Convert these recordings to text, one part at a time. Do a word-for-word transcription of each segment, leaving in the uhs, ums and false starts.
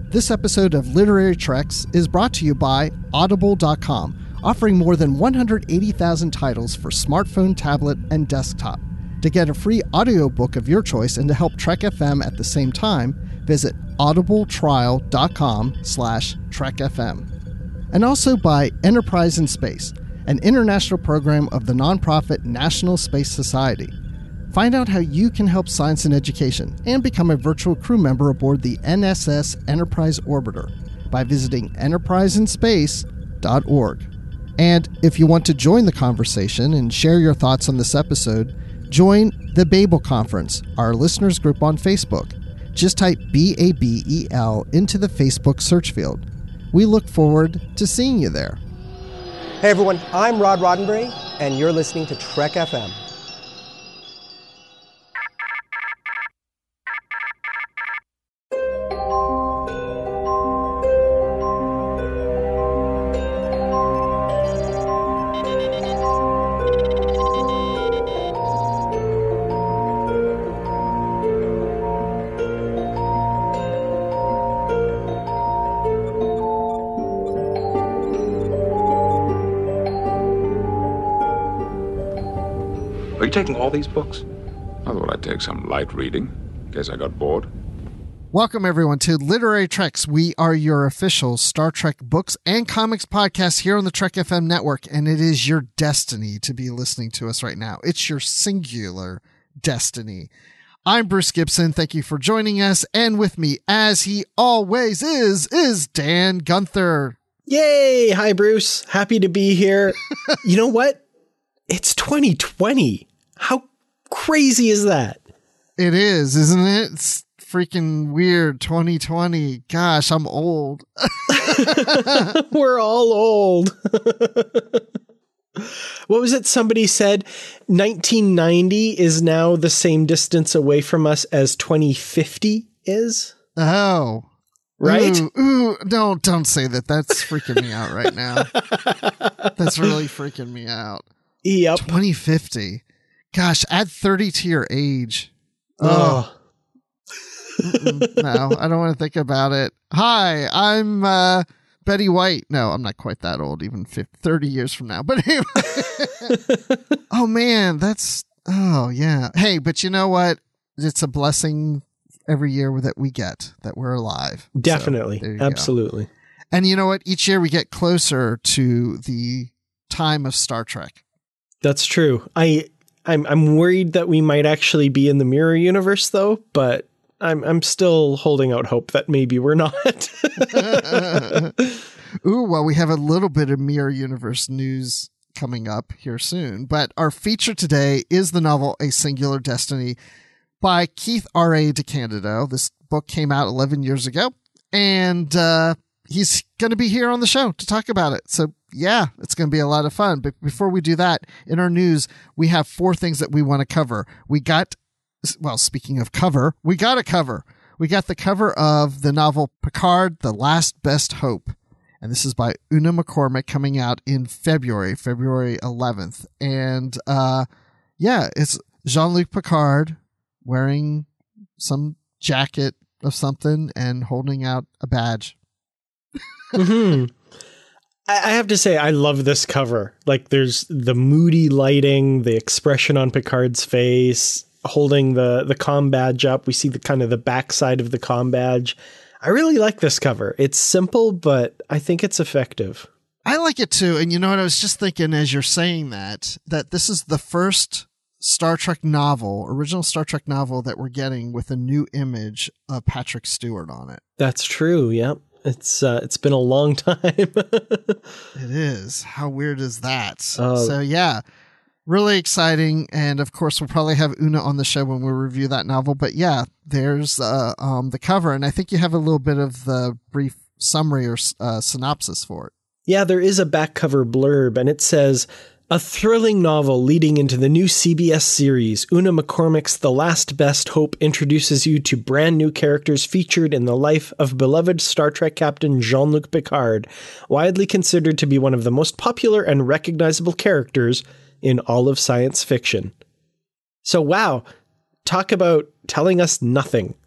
This episode of Literary Treks is brought to you by Audible dot com, offering more than one hundred eighty thousand titles for smartphone, tablet, and desktop. To get a free audiobook of your choice and to help Trek F M at the same time, visit audibletrial.com slash trekfm. And also by Enterprise in Space, an international program of the nonprofit National Space Society. Find out how you can help science and education and become a virtual crew member aboard the N S S Enterprise Orbiter by visiting enterprise in space dot org. And if you want to join the conversation and share your thoughts on this episode, join the Babel Conference, our listeners group on Facebook. Just type B A B E L into the Facebook search field. We look forward to seeing you there. Hey everyone, I'm Rod Roddenberry, and you're listening to Trek F M. Are you taking all these books? I thought I'd take some light reading, in case I got bored. Welcome, everyone, to Literary Treks. We are your official Star Trek books and comics podcast here on the Trek F M network, and it is your destiny to be listening to us right now. It's your singular destiny. I'm Bruce Gibson. Thank you for joining us, and with me, as he always is, is Dan Gunther. Yay! Hi, Bruce. Happy to be here. You know what? It's twenty twenty. How crazy is that? It is, isn't it? It's freaking weird. twenty twenty. Gosh, I'm old. We're all old. What was it somebody said? nineteen ninety is now the same distance away from us as twenty fifty is? Oh. Right? Ooh, ooh, don't, don't say that. That's freaking me out right now. That's really freaking me out. Yep. twenty fifty. Gosh, add thirty to your age. Oh. No, I don't want to think about it. Hi, I'm uh, Betty White. No, I'm not quite that old, even fifty, thirty years from now. But anyway. Oh, man, that's... Oh, yeah. Hey, but you know what? It's a blessing every year that we get, that we're alive. Definitely. So, absolutely. go. And you know what? Each year we get closer to the time of Star Trek. That's true. I, I'm I'm worried that we might actually be in the mirror universe, though, but I'm I'm still holding out hope that maybe we're not. Ooh, well, we have a little bit of mirror universe news coming up here soon. But our feature today is the novel A Singular Destiny by Keith R A DeCandido. This book came out eleven years ago, and uh, he's going to be here on the show to talk about it. So yeah, it's going to be a lot of fun. But before we do that, in our news, we have four things that we want to cover. We got, well, speaking of cover, we got a cover. We got the cover of the novel Picard, The Last Best Hope. And this is by Una McCormack, coming out in February, February eleventh. And uh, yeah, it's Jean-Luc Picard wearing some jacket of something and holding out a badge. Mm-hmm. I have to say, I love this cover. Like, there's the moody lighting, the expression on Picard's face, holding the, the comm badge up. We see the kind of the backside of the comm badge. I really like this cover. It's simple, but I think it's effective. I like it too. And you know what? I was just thinking as you're saying that, that this is the first Star Trek novel, original Star Trek novel that we're getting with a new image of Patrick Stewart on it. That's true. Yep. It's uh, it's been a long time. It is. How weird is that? Uh, so yeah, really exciting. And of course, we'll probably have Una on the show when we review that novel. But yeah, there's uh, um, the cover. And I think you have a little bit of the brief summary or uh, synopsis for it. Yeah, there is a back cover blurb, and it says, a thrilling novel leading into the new C B S series, Una McCormack's The Last Best Hope introduces you to brand new characters featured in the life of beloved Star Trek Captain Jean-Luc Picard, widely considered to be one of the most popular and recognizable characters in all of science fiction. So wow, talk about telling us nothing.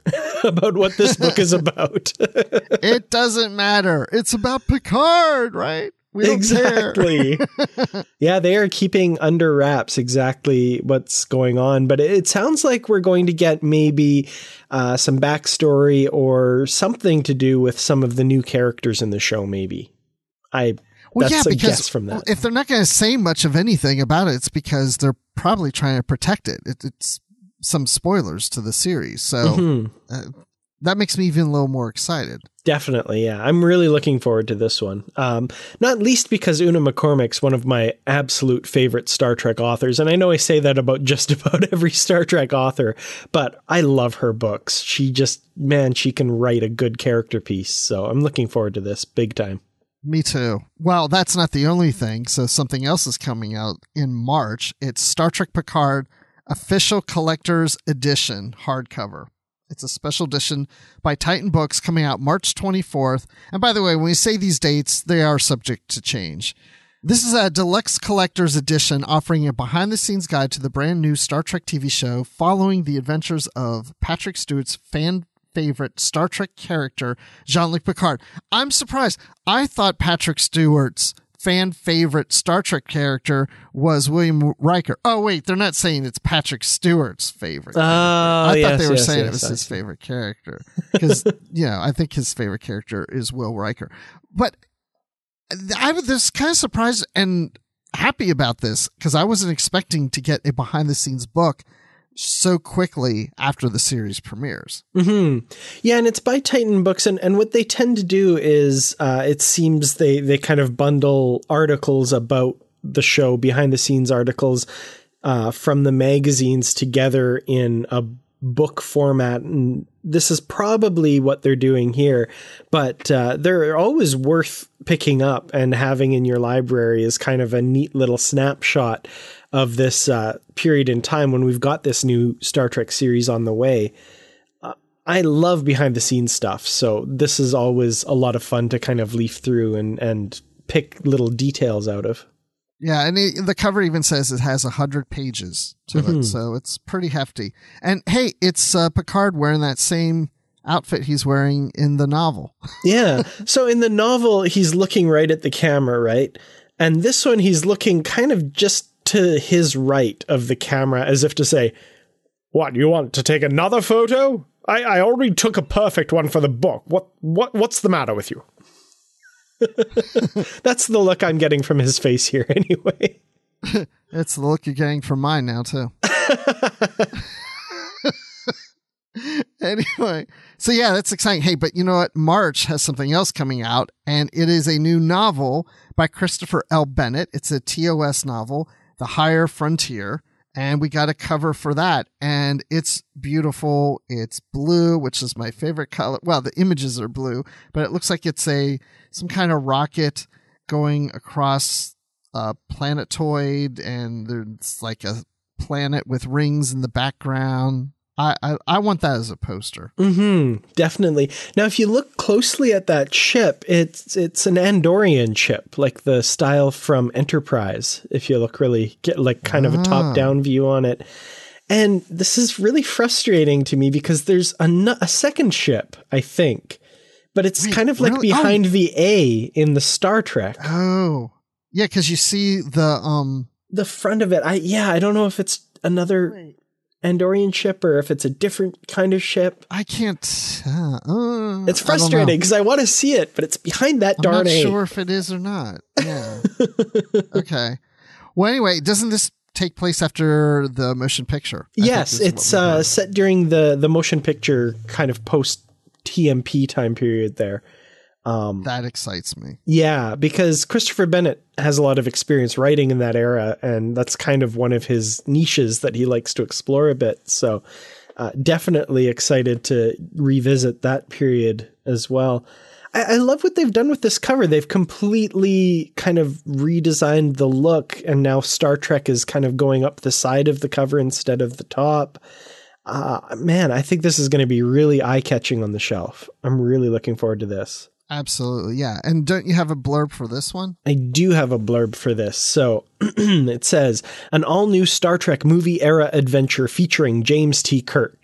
about what this book is about. It doesn't matter. It's about Picard, right? We don't exactly. care. Yeah, they are keeping under wraps exactly what's going on. But it sounds like we're going to get maybe uh, some backstory or something to do with some of the new characters in the show, maybe. I Well, That's yeah, a because guess from that. if they're not going to say much of anything about it, it's because they're probably trying to protect it. it it's some spoilers to the series. So Mm-hmm. uh, that makes me even a little more excited. Definitely, yeah. I'm really looking forward to this one. Um, not least because Una McCormack's one of my absolute favorite Star Trek authors. And I know I say that about just about every Star Trek author, but I love her books. She just, man, she can write a good character piece. So I'm looking forward to this big time. Me too. Well, that's not the only thing. So something else is coming out in March. It's Star Trek Picard Official Collector's Edition hardcover. It's a special edition by Titan Books coming out March twenty-fourth. And by the way, when we say these dates, they are subject to change. This is a deluxe collector's edition offering a behind-the-scenes guide to the brand new Star Trek T V show following the adventures of Patrick Stewart's fan favorite Star Trek character, Jean-Luc Picard. I'm surprised. I thought Patrick Stewart's fan favorite Star Trek character was William Riker. Oh, wait, they're not saying it's Patrick Stewart's favorite. Oh, I yes, thought they were yes, saying yes, it was I his see. favorite character. Because, you know, I think his favorite character is Will Riker. But I was kind of surprised and happy about this because I wasn't expecting to get a behind the scenes book so quickly after the series premieres. Mm-hmm. Yeah, and it's by Titan Books, and, and what they tend to do is uh, it seems they, they kind of bundle articles about the show, behind-the-scenes articles uh, from the magazines together in a book format, and this is probably what they're doing here, but uh, they're always worth picking up and having in your library as kind of a neat little snapshot of this uh, period in time when we've got this new Star Trek series on the way. Uh, I love behind the scenes stuff, so this is always a lot of fun to kind of leaf through and, and pick little details out of. Yeah, and it, the cover even says it has one hundred pages to Mm-hmm. it, so it's pretty hefty. And hey, it's uh, Picard wearing that same outfit he's wearing in the novel. Yeah, so in the novel, he's looking right at the camera, right? And this one, he's looking kind of just to his right of the camera, as if to say, "What, you want to take another photo? I, I already took a perfect one for the book. What what what's the matter with you?" That's the look I'm getting from his face here anyway. It's the look you're getting from mine now, too. Anyway, so yeah, that's exciting. Hey, but you know what? March has something else coming out, and it is a new novel by Christopher L. Bennett. It's a T O S novel, The Higher Frontier, and we got a cover for that, and it's beautiful. It's blue, which is my favorite color. Well, the images are blue, but it looks like it's a some kind of rocket going across a planetoid, and there's like a planet with rings in the background. I, I, I want that as a poster. Mm-hmm, definitely. Now, if you look closely at that ship, it's it's an Andorian ship, like the style from Enterprise, if you look really, get like kind of a Ah. top-down view on it. And this is really frustrating to me because there's a, nu- a second ship, I think, but it's Wait, kind of like really? behind the A in the Star Trek. Oh, yeah, because you see the um. The front of it, I yeah, I don't know if it's another Andorian ship or if it's a different kind of ship. I can't. Uh, uh, It's I don't know. frustrating because I, want to see it, but it's behind that I'm darn not A. sure if it is or not. Yeah. Okay. Well, anyway, doesn't this take place after the motion picture? I think Yes, this is what it's we uh, heard. set during the, the motion picture kind of post T M P time period there. Um, That excites me. yeah, because Christopher Bennett has a lot of experience writing in that era, and that's kind of one of his niches that he likes to explore a bit. So uh, definitely excited to revisit that period as well. I, I love what they've done with this cover. They've completely kind of redesigned the look, and now Star Trek is kind of going up the side of the cover instead of the top. Uh, man, I think this is going to be really eye-catching on the shelf. I'm really looking forward to this. Absolutely, yeah. And don't you have a blurb for this one? I do have a blurb for this. So it says, an all-new Star Trek movie era adventure featuring James T. Kirk.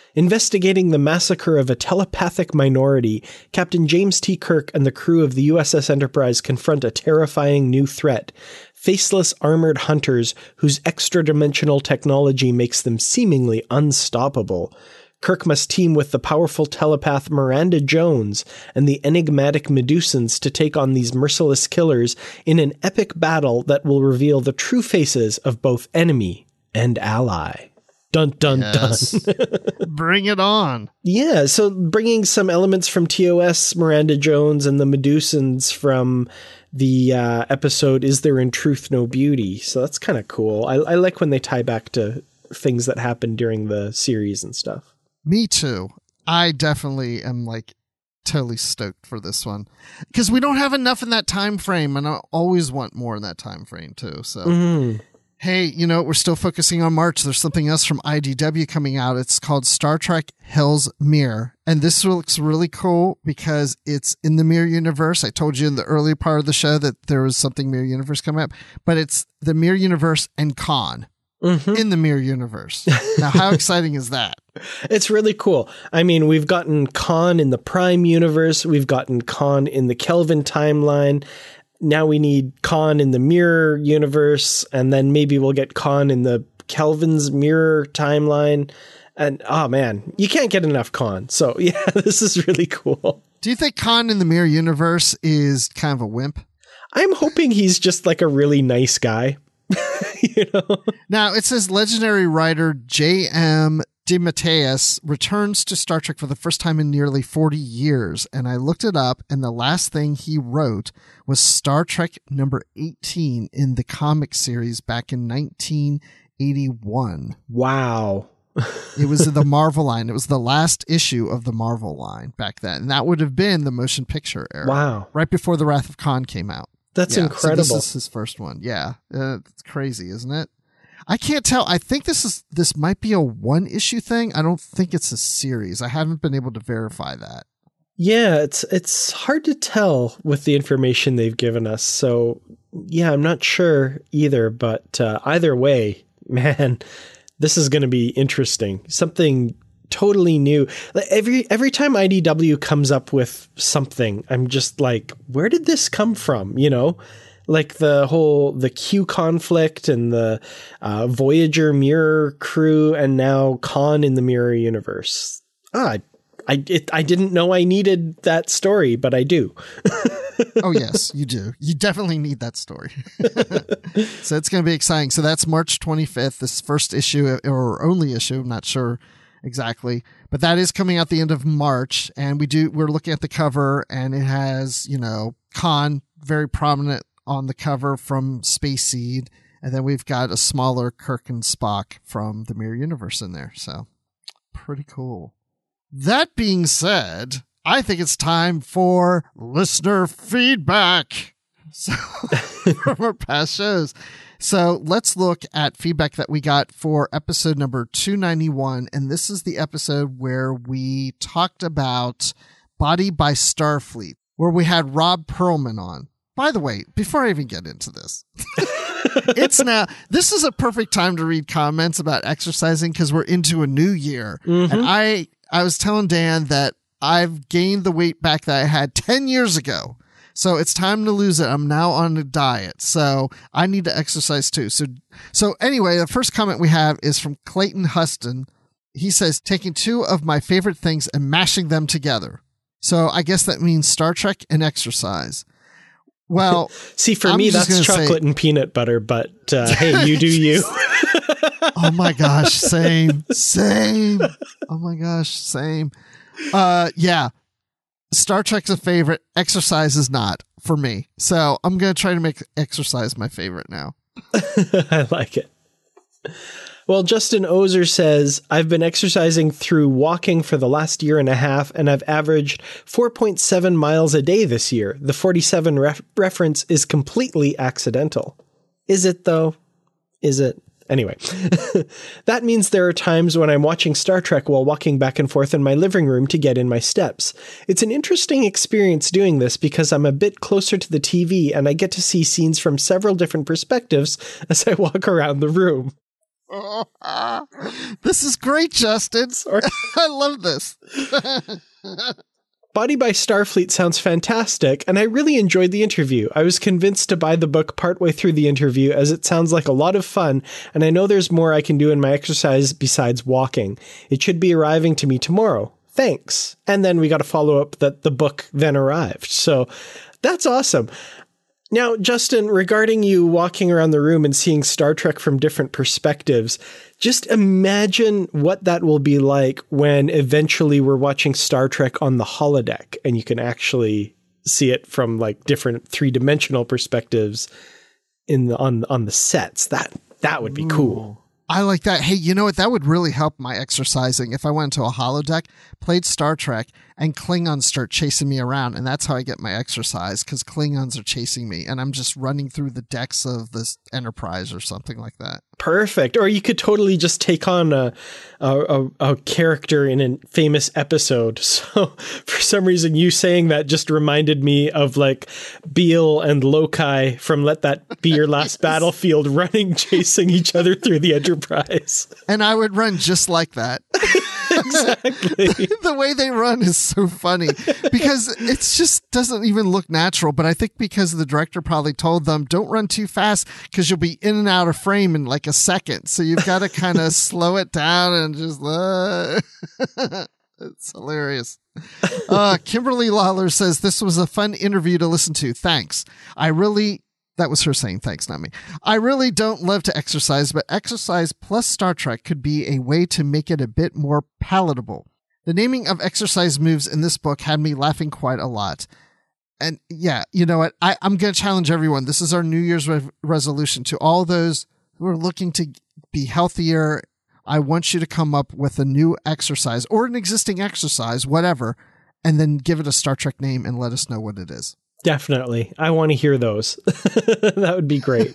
Investigating the massacre of a telepathic minority, Captain James T. Kirk and the crew of the U S S Enterprise confront a terrifying new threat. Faceless armored hunters whose extra-dimensional technology makes them seemingly unstoppable. Kirk must team with the powerful telepath Miranda Jones and the enigmatic Medusans to take on these merciless killers in an epic battle that will reveal the true faces of both enemy and ally. Dun, dun, yes. dun. Bring it on. Yeah, so bringing some elements from T O S, Miranda Jones, and the Medusans from the uh, episode Is There in Truth No Beauty? So that's kind of cool. I, I like when they tie back to things that happened during the series and stuff. Me too. I definitely am like totally stoked for this one because we don't have enough in that time frame, and I always want more in that time frame too. So, mm-hmm. Hey, you know, we're still focusing on March. There's something else from I D W coming out. It's called Star Trek Hell's Mirror, and this looks really cool because it's in the Mirror Universe. I told you in the early part of the show that there was something Mirror Universe coming up, but it's the Mirror Universe and Khan. Mm-hmm. In the Mirror Universe. Now, how exciting is that? It's really cool. I mean, we've gotten Khan in the Prime Universe. We've gotten Khan in the Kelvin timeline. Now we need Khan in the Mirror Universe. And then maybe we'll get Khan in the Kelvin's Mirror timeline. And, oh, man, you can't get enough Khan. So, yeah, this is really cool. Do you think Khan in the Mirror Universe is kind of a wimp? I'm hoping he's just like a really nice guy. You know? Now, it says legendary writer J M DeMatteis returns to Star Trek for the first time in nearly forty years. And I looked it up, and the last thing he wrote was Star Trek number eighteen in the comic series back in nineteen eighty-one. Wow. It was the Marvel line. It was the last issue of the Marvel line back then. And that would have been the motion picture era. Wow. Right before The Wrath of Khan came out. That's yeah, incredible. So this is his first one. Yeah. Uh, it's crazy, isn't it? I can't tell. I think this is this might be a one issue thing. I don't think it's a series. I haven't been able to verify that. Yeah, it's it's hard to tell with the information they've given us. So, yeah, I'm not sure either, but uh, either way, man, this is going to be interesting. Something totally new. Every every time I D W comes up with something, I'm just like, where did this come from? You know, like the whole the Q conflict and the uh, Voyager Mirror crew, and now Khan in the Mirror Universe. Ah, I it, I didn't know I needed that story, but I do. Oh yes, you do. You definitely need that story. So it's going to be exciting. So that's March twenty-fifth. This first issue or only issue. I'm not sure exactly, but that is coming out the end of March, and we do we're looking at the cover, and it has, you know, Khan very prominent on the cover from Space Seed, and then we've got a smaller Kirk and Spock from the Mirror Universe in there. So pretty cool. That being said, I think it's time for listener feedback. So from our past shows. So let's look at feedback that we got for episode number two ninety-one. And this is the episode where we talked about Body by Starfleet, where we had Rob Perlman on. By the way, before I even get into this, it's now, this is a perfect time to read comments about exercising because we're into a new year. Mm-hmm. And I, I was telling Dan that I've gained the weight back that I had ten years ago. So it's time to lose it. I'm now on a diet. So I need to exercise too. So, so anyway, the first comment we have is from Clayton Huston. He says, taking two of my favorite things and mashing them together. So I guess that means Star Trek and exercise. Well, see, for I'm me, that's chocolate say, and peanut butter, but uh, hey, you do you. Oh my gosh. Same, same. Oh my gosh. Same. Uh, yeah. Star Trek's a favorite. Exercise is not for me. So I'm going to try to make exercise my favorite now. I like it. Well, Justin Ozer says, I've been exercising through walking for the last year and a half, and I've averaged four point seven miles a day this year. The forty-seven ref- reference is completely accidental. Is it, though? Is it? Anyway, that means there are times when I'm watching Star Trek while walking back and forth in my living room to get in my steps. It's an interesting experience doing this because I'm a bit closer to the T V and I get to see scenes from several different perspectives as I walk around the room. Oh, ah. This is great, Justin. Sorry. I love this. Body by Starfleet sounds fantastic, and I really enjoyed the interview. I was convinced to buy the book partway through the interview as it sounds like a lot of fun, and I know there's more I can do in my exercise besides walking. It should be arriving to me tomorrow. Thanks. And then we got a follow-up that the book then arrived. So that's awesome. Now, Justin, regarding you walking around the room and seeing Star Trek from different perspectives, just imagine what that will be like when eventually we're watching Star Trek on the holodeck and you can actually see it from like different three-dimensional perspectives in the, on on the sets. That that would be cool. I like that. Hey, you know what? That would really help my exercising if I went to a holodeck, played Star Trek, and Klingons start chasing me around. And that's how I get my exercise, because Klingons are chasing me, and I'm just running through the decks of this Enterprise or something like that. Perfect. Or you could totally just take on a, a, a character in a famous episode. So for some reason, you saying that just reminded me of like Beale and Lokai from Let That Be Your Last yes. Battlefield running, chasing each other through the Enterprise. And I would run just like that. Exactly. the, the way they run is so funny because it just doesn't even look natural. But I think because the director probably told them, don't run too fast because you'll be in and out of frame in like a second. So you've got to kind of slow it down and just, uh, it's hilarious. Uh, Kimberly Lawler says, this was a fun interview to listen to. Thanks. I really... That was her saying thanks, not me. I really don't love to exercise, but exercise plus Star Trek could be a way to make it a bit more palatable. The naming of exercise moves in this book had me laughing quite a lot. And yeah, you know what? I, I'm going to challenge everyone. This is our New Year's re- resolution to all those who are looking to be healthier. I want you to come up with a new exercise or an existing exercise, whatever, and then give it a Star Trek name and let us know what it is. Definitely. I want to hear those. That would be great.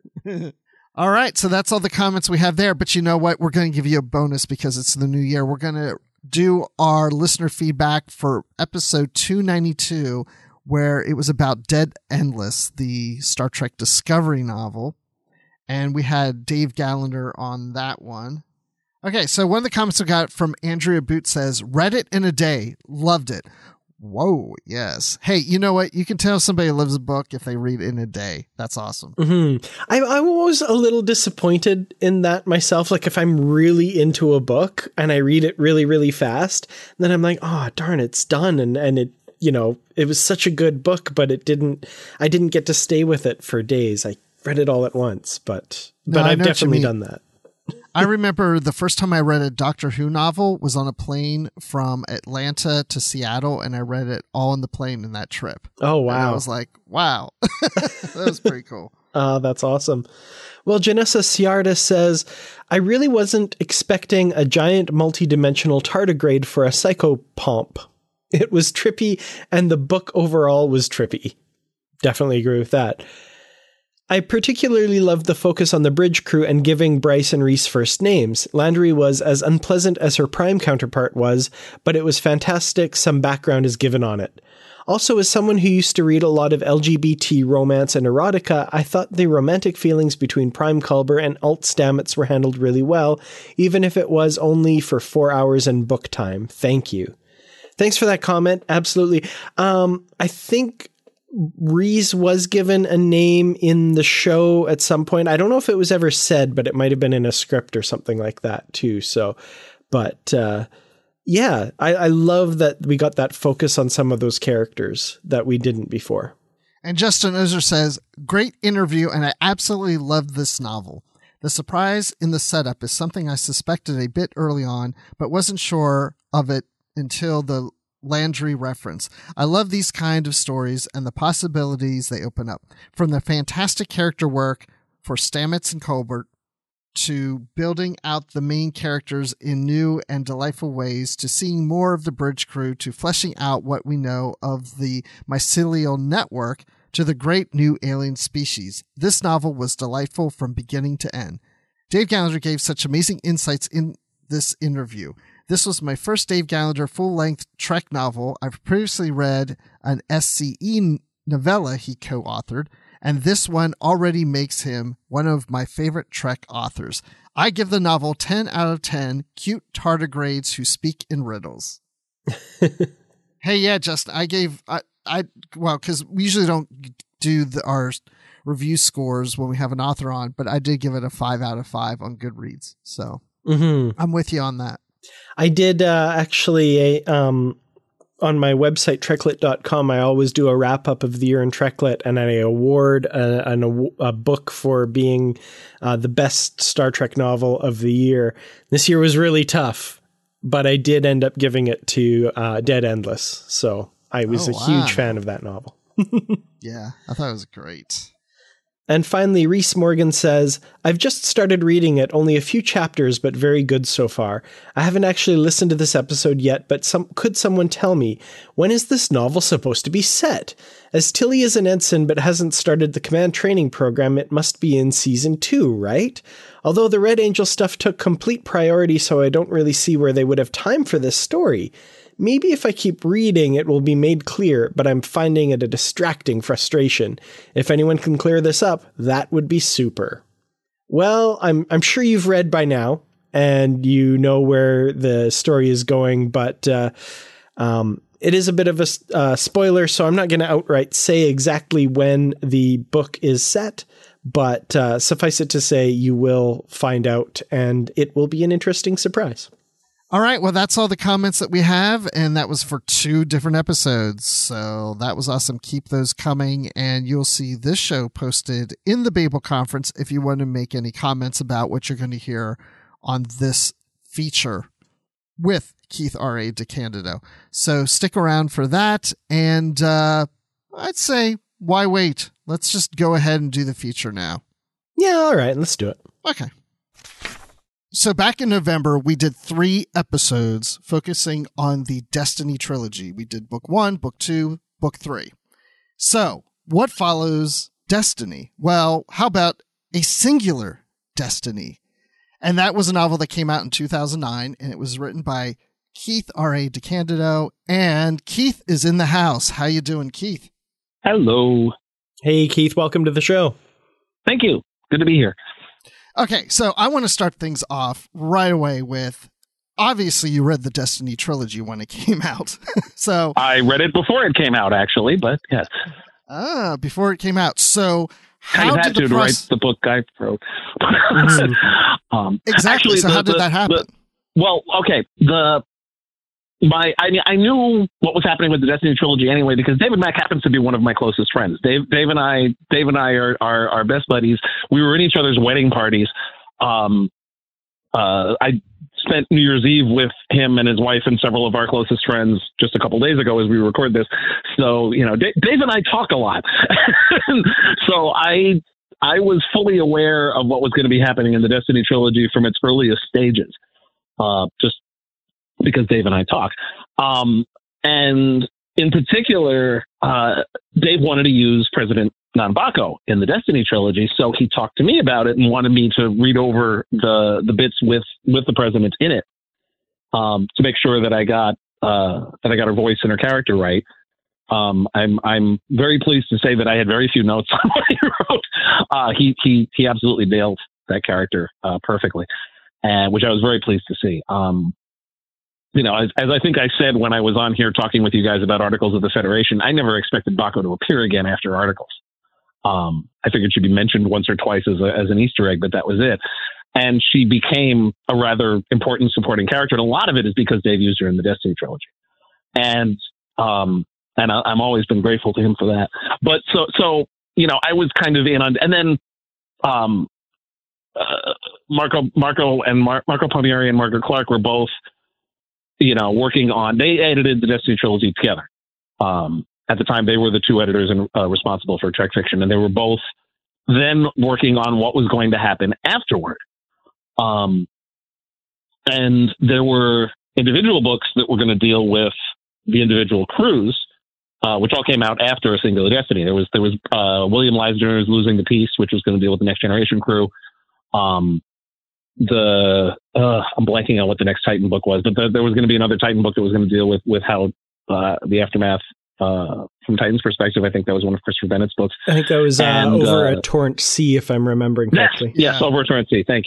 All right. So that's all the comments we have there. But you know what? We're going to give you a bonus because it's the new year. We're going to do our listener feedback for episode two ninety-two, where it was about Dead Endless, the Star Trek Discovery novel. And we had Dave Gallagher on that one. Okay. So one of the comments we got from Andrea Boot says, read it in a day. Loved it. Whoa, yes. Hey, you know what? You can tell somebody loves a book if they read it in a day. That's awesome. Mm-hmm. I, I was a little disappointed in that myself. Like if I'm really into a book and I read it really, really fast, then I'm like, oh, darn, it's done. And, and it, you know, it was such a good book, but it didn't, I didn't get to stay with it for days. I read it all at once, but, no, but I've definitely done that. I remember the first time I read a Doctor Who novel was on a plane from Atlanta to Seattle, and I read it all on the plane in that trip. Oh, wow. And I was like, wow. That was pretty cool. Uh, that's awesome. Well, Janessa Ciarda says, I really wasn't expecting a giant multi-dimensional tardigrade for a psychopomp. It was trippy, and the book overall was trippy. Definitely agree with that. I particularly loved the focus on the bridge crew and giving Bryce and Reese first names. Landry was as unpleasant as her Prime counterpart was, but it was fantastic some background is given on it. Also, as someone who used to read a lot of L G B T romance and erotica, I thought the romantic feelings between Prime Culber and Alt Stamets were handled really well, even if it was only for four hours in book time. Thank you. Thanks for that comment. Absolutely. Um, I think Reese was given a name in the show at some point. I don't know if it was ever said, but it might have been in a script or something like that too. So, but uh, yeah, I, I love that we got that focus on some of those characters that we didn't before. And Justin Ozer says, great interview, and I absolutely loved this novel. The surprise in the setup is something I suspected a bit early on, but wasn't sure of it until the Landry reference. I love these kind of stories and the possibilities they open up. From the fantastic character work for Stamets and Culber to building out the main characters in new and delightful ways, to seeing more of the bridge crew, to fleshing out what we know of the mycelial network, to the great new alien species. This novel was delightful from beginning to end. Dave Gallagher gave such amazing insights in this interview. This was my first Dave Gallagher full-length Trek novel. I've previously read an S C E novella he co-authored, and this one already makes him one of my favorite Trek authors. I give the novel ten out of ten cute tardigrades who speak in riddles. Hey, yeah, Justin, I gave, I, I well, because we usually don't do the, our review scores when we have an author on, but I did give it a five out of five on Goodreads. So mm-hmm. I'm with you on that. I did uh, actually, a, um, on my website, treklit dot com, I always do a wrap up of the year in Treklit, and I award a, an, a book for being uh, the best Star Trek novel of the year. This year was really tough, but I did end up giving it to uh, Dead Endless. So I was oh, a wow. huge fan of that novel. Yeah, I thought it was great. And finally, Reese Morgan says, I've just started reading it, only a few chapters, but very good so far. I haven't actually listened to this episode yet, but some could someone tell me, when is this novel supposed to be set? As Tilly is an ensign but hasn't started the command training program, it must be in season two, right? Although the Red Angel stuff took complete priority, so I don't really see where they would have time for this story. Maybe if I keep reading, it will be made clear, but I'm finding it a distracting frustration. If anyone can clear this up, that would be super. Well, I'm I'm sure you've read by now, and you know where the story is going, but uh, um, it is a bit of a uh, spoiler, so I'm not going to outright say exactly when the book is set, but uh, suffice it to say, you will find out, and it will be an interesting surprise. All right, well, that's all the comments that we have, and that was for two different episodes, so that was awesome. Keep those coming, and you'll see this show posted in the Babel Conference if you want to make any comments about what you're going to hear on this feature with Keith R A. DeCandido. So stick around for that, and uh, I'd say, why wait? Let's just go ahead and do the feature now. Yeah, all right, let's do it. Okay. So back in November, we did three episodes focusing on the Destiny trilogy. We did book one, book two, book three. So what follows Destiny? Well, how about a singular Destiny? And that was a novel that came out in two thousand nine, and it was written by Keith R A. DeCandido. And Keith is in the house. How you doing, Keith? Hello. Hey, Keith. Welcome to the show. Thank you. Good to be here. Okay, so I want to start things off right away with, obviously you read the Destiny trilogy when it came out. So I read it before it came out, actually, but yes. Ah, before it came out. So how I had did to the to process... write the book I wrote. um, exactly. Actually, so the, how did the, that happen? The, well, okay. The my I I knew what was happening with the Destiny trilogy anyway because David Mack happens to be one of my closest friends. Dave, Dave and I, Dave and I are, are are best buddies. We were in each other's wedding parties. Um, uh, I spent New Year's Eve with him and his wife and several of our closest friends just a couple days ago as we record this. So you know, Dave, Dave and I talk a lot. So I I was fully aware of what was going to be happening in the Destiny trilogy from its earliest stages. Uh, just because Dave and I talk. Um, and in particular, uh, Dave wanted to use President Nanbako in the Destiny trilogy. So he talked to me about it and wanted me to read over the, the bits with, with the president in it, um, to make sure that I got, uh, that I got her voice and her character right. Um, I'm, I'm very pleased to say that I had very few notes on what he wrote. Uh, he, he, he absolutely nailed that character, uh, perfectly, and which I was very pleased to see. Um, You know, as, as I think I said when I was on here talking with you guys about Articles of the Federation, I never expected Bako to appear again after Articles. Um, I figured she'd be mentioned once or twice as, a, as an Easter egg, but that was it. And she became a rather important supporting character. And a lot of it is because Dave used her in the Destiny trilogy. And um, and I, I'm always been grateful to him for that. But so, so you know, I was kind of in on, and then um, uh, Marco, Marco and Mar- Marco Palmieri and Margaret Clark were both, you know, working on, they edited the Destiny trilogy together. Um, at the time, they were the two editors and uh, responsible for Trek Fiction, and they were both then working on what was going to happen afterward. Um, and there were individual books that were going to deal with the individual crews, uh, which all came out after A Singular Destiny. There was there was uh, William Leisner's Losing the Peace, which was going to deal with the Next Generation crew. Um, the uh, I'm blanking on what the next Titan book was, but the, there was going to be another Titan book that was going to deal with with how uh, the aftermath uh, from Titan's perspective. I think that was one of Christopher Bennett's books. I think that was uh, and, over uh, a Torrent Sea, if I'm remembering correctly. Yes, yes, Yeah. over a Torrent Sea. Thank you.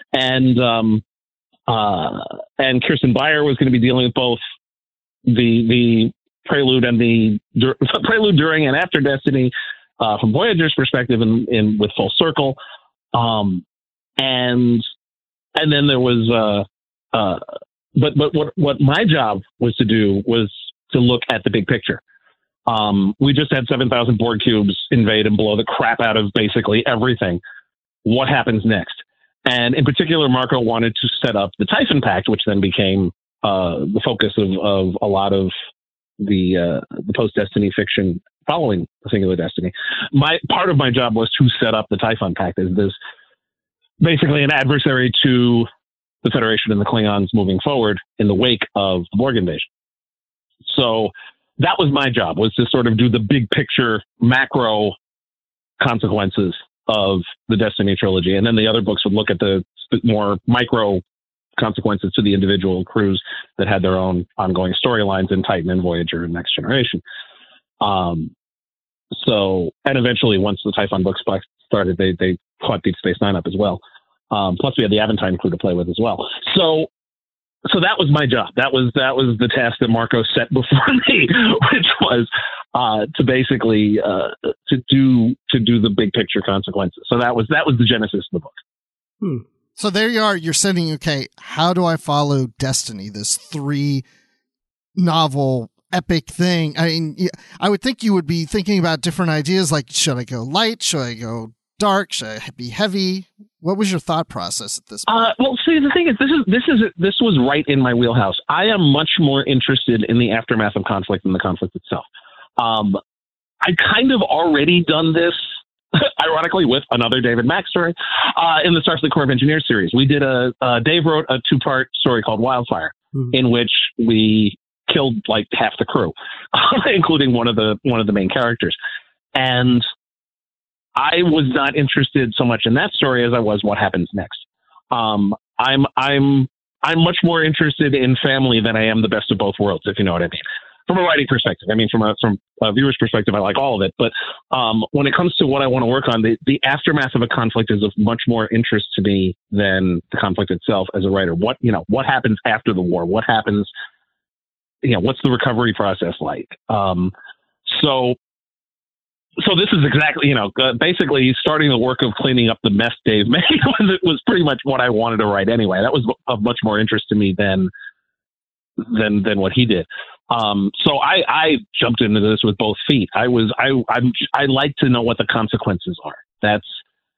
and um, uh, and Kirsten Beyer was going to be dealing with both the the prelude and the dur- prelude during and after Destiny uh, from Voyager's perspective, and in, in with Full Circle, um, and and then there was uh, uh, but but what what my job was to do was to look at the big picture. Um, we just had seven thousand Borg cubes invade and blow the crap out of basically everything. What happens next? And in particular, Marco wanted to set up the Typhon Pact, which then became uh, the focus of, of a lot of the uh, the post-Destiny fiction following the Singular Destiny. My part of my job was to set up the Typhon Pact as this basically an adversary to the Federation and the Klingons moving forward in the wake of the Borg invasion. So that was my job, was to sort of do the big picture macro consequences of the Destiny trilogy. And then the other books would look at the more micro consequences to the individual crews that had their own ongoing storylines in Titan and Voyager and Next Generation. Um, so, and eventually once the Typhon books started, they, they caught Deep Space Nine up as well. Um, plus we had the Aventine crew to play with as well. So, So that was my job. That was that was the task that Marco set before me, which was uh, to basically uh, to do to do the big picture consequences. So that was that was the genesis of the book. Hmm. So there you are. You're sitting. Okay, how do I follow Destiny? This three novel epic thing. I mean, I would think you would be thinking about different ideas. Like, should I go light? Should I go dark? Should I be heavy? What was your thought process at this point? Uh, well, see, the thing is, this is this is this was right in my wheelhouse. I am much more interested in the aftermath of conflict than the conflict itself. Um, I kind of already done this, ironically, with another David Mack story uh, in the Starfleet Corps of Engineers series. We did a uh, Dave wrote a two part story called Wildfire, mm-hmm. in which we killed like half the crew, including one of the one of the main characters, and I was not interested so much in that story as I was what happens next. Um, I'm I'm I'm much more interested in family than I am the best of both worlds, if you know what I mean. From a writing perspective, I mean, from a from a viewer's perspective, I like all of it. But um, when it comes to what I want to work on, the, the aftermath of a conflict is of much more interest to me than the conflict itself as a writer. What you know, what happens after the war? What happens? You know, what's the recovery process like? Um, so. So this is exactly, you know, uh, basically starting the work of cleaning up the mess Dave made was, was pretty much what I wanted to write anyway. That was of much more interest to me than than than what he did. Um, so I, I jumped into this with both feet. I was I I'm, I like to know what the consequences are. That's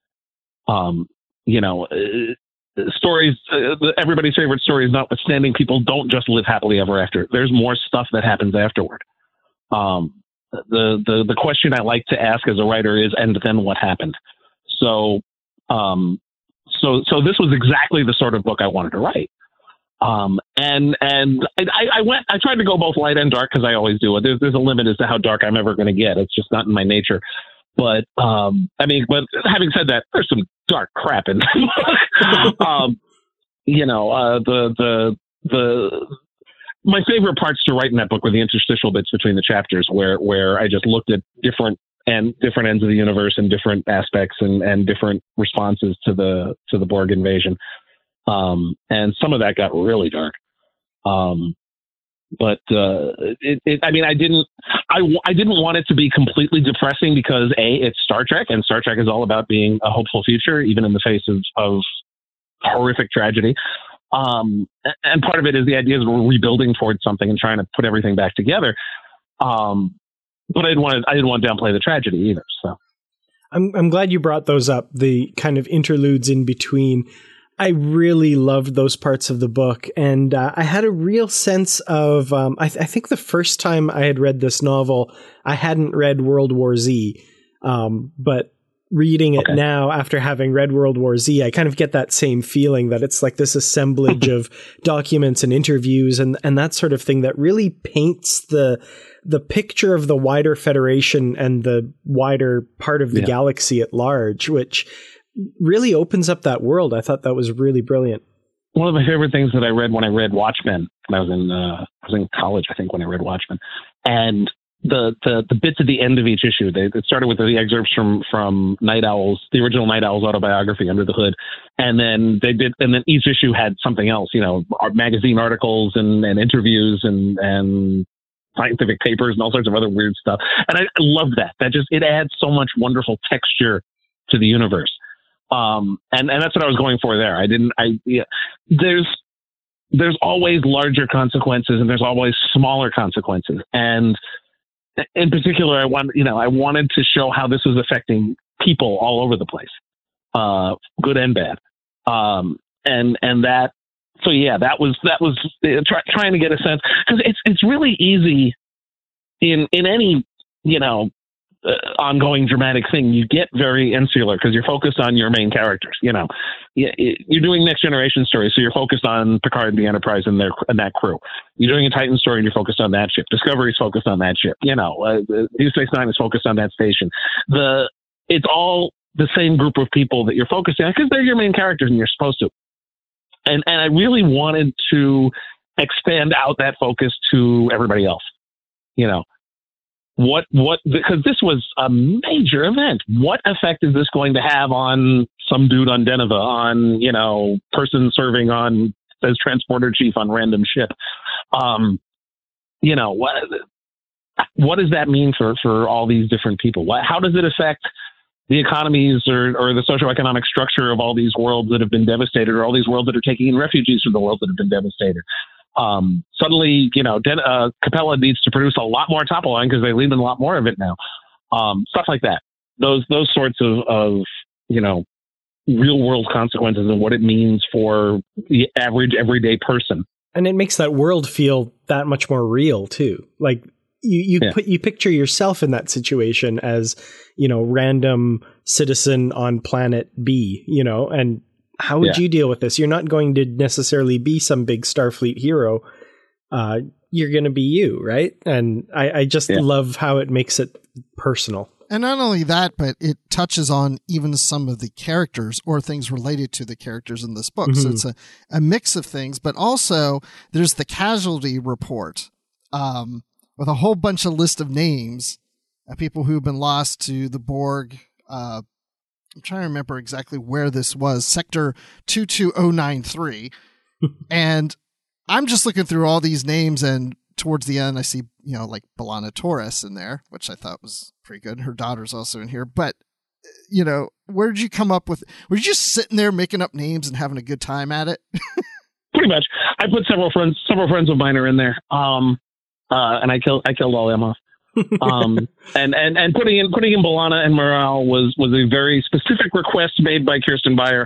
um, you know, uh, stories. Uh, everybody's favorite stories, notwithstanding, people don't just live happily ever after. There's more stuff that happens afterward. Um, The, the the question I like to ask as a writer is, and then what happened? So, um, so so this was exactly the sort of book I wanted to write. Um, and and I, I went, I tried to go both light and dark because I always do. There's there's a limit as to how dark I'm ever going to get. It's just not in my nature. But um, I mean, but having said that, there's some dark crap in the book. um, you know, uh, the the the. My favorite parts to write in that book were the interstitial bits between the chapters, where where I just looked at different and different ends of the universe and different aspects and, and different responses to the to the Borg invasion. Um, and some of that got really dark. Um, but uh, it, it, I mean, I didn't I, I didn't want it to be completely depressing because A, it's Star Trek, and Star Trek is all about being a hopeful future, even in the face of, of horrific tragedy. Um, and part of it is the idea is we're rebuilding towards something and trying to put everything back together. Um, but I didn't want to, I didn't want to downplay the tragedy either. So I'm, I'm glad you brought those up. The kind of interludes in between. I really loved those parts of the book. And uh, I had a real sense of, um, I, th- I think the first time I had read this novel, I hadn't read World War Z. Um, but reading it okay. now after having read World War Z, I kind of get that same feeling that it's like this assemblage of documents and interviews and, and that sort of thing that really paints the the picture of the wider Federation and the wider part of the yeah. galaxy at large, which really opens up that world. I thought that was really brilliant. One of my favorite things that I read when I read Watchmen, when I was in uh, I was in college, I think, when I read Watchmen, and the, the the bits at the end of each issue. They it started with the excerpts from from Night Owl's, the original Night Owl's autobiography, Under the Hood, and then they did, and then each issue had something else, you know, magazine articles and, and interviews and and scientific papers and all sorts of other weird stuff. And I, I love that. That just it adds so much wonderful texture to the universe. Um, and and that's what I was going for there. I didn't. I yeah. There's there's always larger consequences and there's always smaller consequences. And in particular, I want, you know, I wanted to show how this was affecting people all over the place, uh, good and bad. Um, and, and that, so yeah, that was, that was uh, try, trying to get a sense, cause it's, it's really easy in, in any, you know, uh, ongoing dramatic thing. You get very insular cause you're focused on your main characters, you know, you're doing Next Generation stories. So you're focused on Picard and the Enterprise and their, and that crew. You're doing a Titan story and you're focused on that ship. Discovery's focused on that ship. You know, uh, Deep Space Nine is focused on that station. The, it's all the same group of people that you're focusing on because they're your main characters and you're supposed to. And, and I really wanted to expand out that focus to everybody else, you know. What, what, because this was a major event. What effect is this going to have on some dude on Deneva, on, you know, person serving on as transporter chief on random ship? Um, you know, what, what does that mean for, for all these different people? What, how does it affect the economies or, or the socioeconomic structure of all these worlds that have been devastated, or all these worlds that are taking in refugees from the worlds that have been devastated? Um, suddenly, you know, Den- uh, Capella needs to produce a lot more top line because they leave in a lot more of it now. Um, stuff like that. Those those sorts of, of, you know, real world consequences and what it means for the average everyday person. And it makes that world feel that much more real too. Like you you yeah. put you picture yourself in that situation as, you know, random citizen on planet B, you know, and how would yeah. you deal with this? You're not going to necessarily be some big Starfleet hero. Uh, you're going to be you, right? And I, I just yeah. love how it makes it personal. And not only that, but it touches on even some of the characters or things related to the characters in this book. Mm-hmm. So it's a, a mix of things, but also there's the casualty report um, with a whole bunch of list of names of people who've been lost to the Borg. Uh, I'm trying to remember exactly where this was, Sector two two zero nine three. And I'm just looking through all these names, and towards the end, I see, you know, like B'Elanna Torres in there, which I thought was pretty good. Her daughter's also in here. But, you know, where did you come up with, were you just sitting there making up names and having a good time at it? Pretty much. I put several friends, several friends of mine are in there. Um, uh, and I killed, I killed all them off. um, and, and, and putting in, putting in B'Elanna and Morale was, was a very specific request made by Kirsten Beyer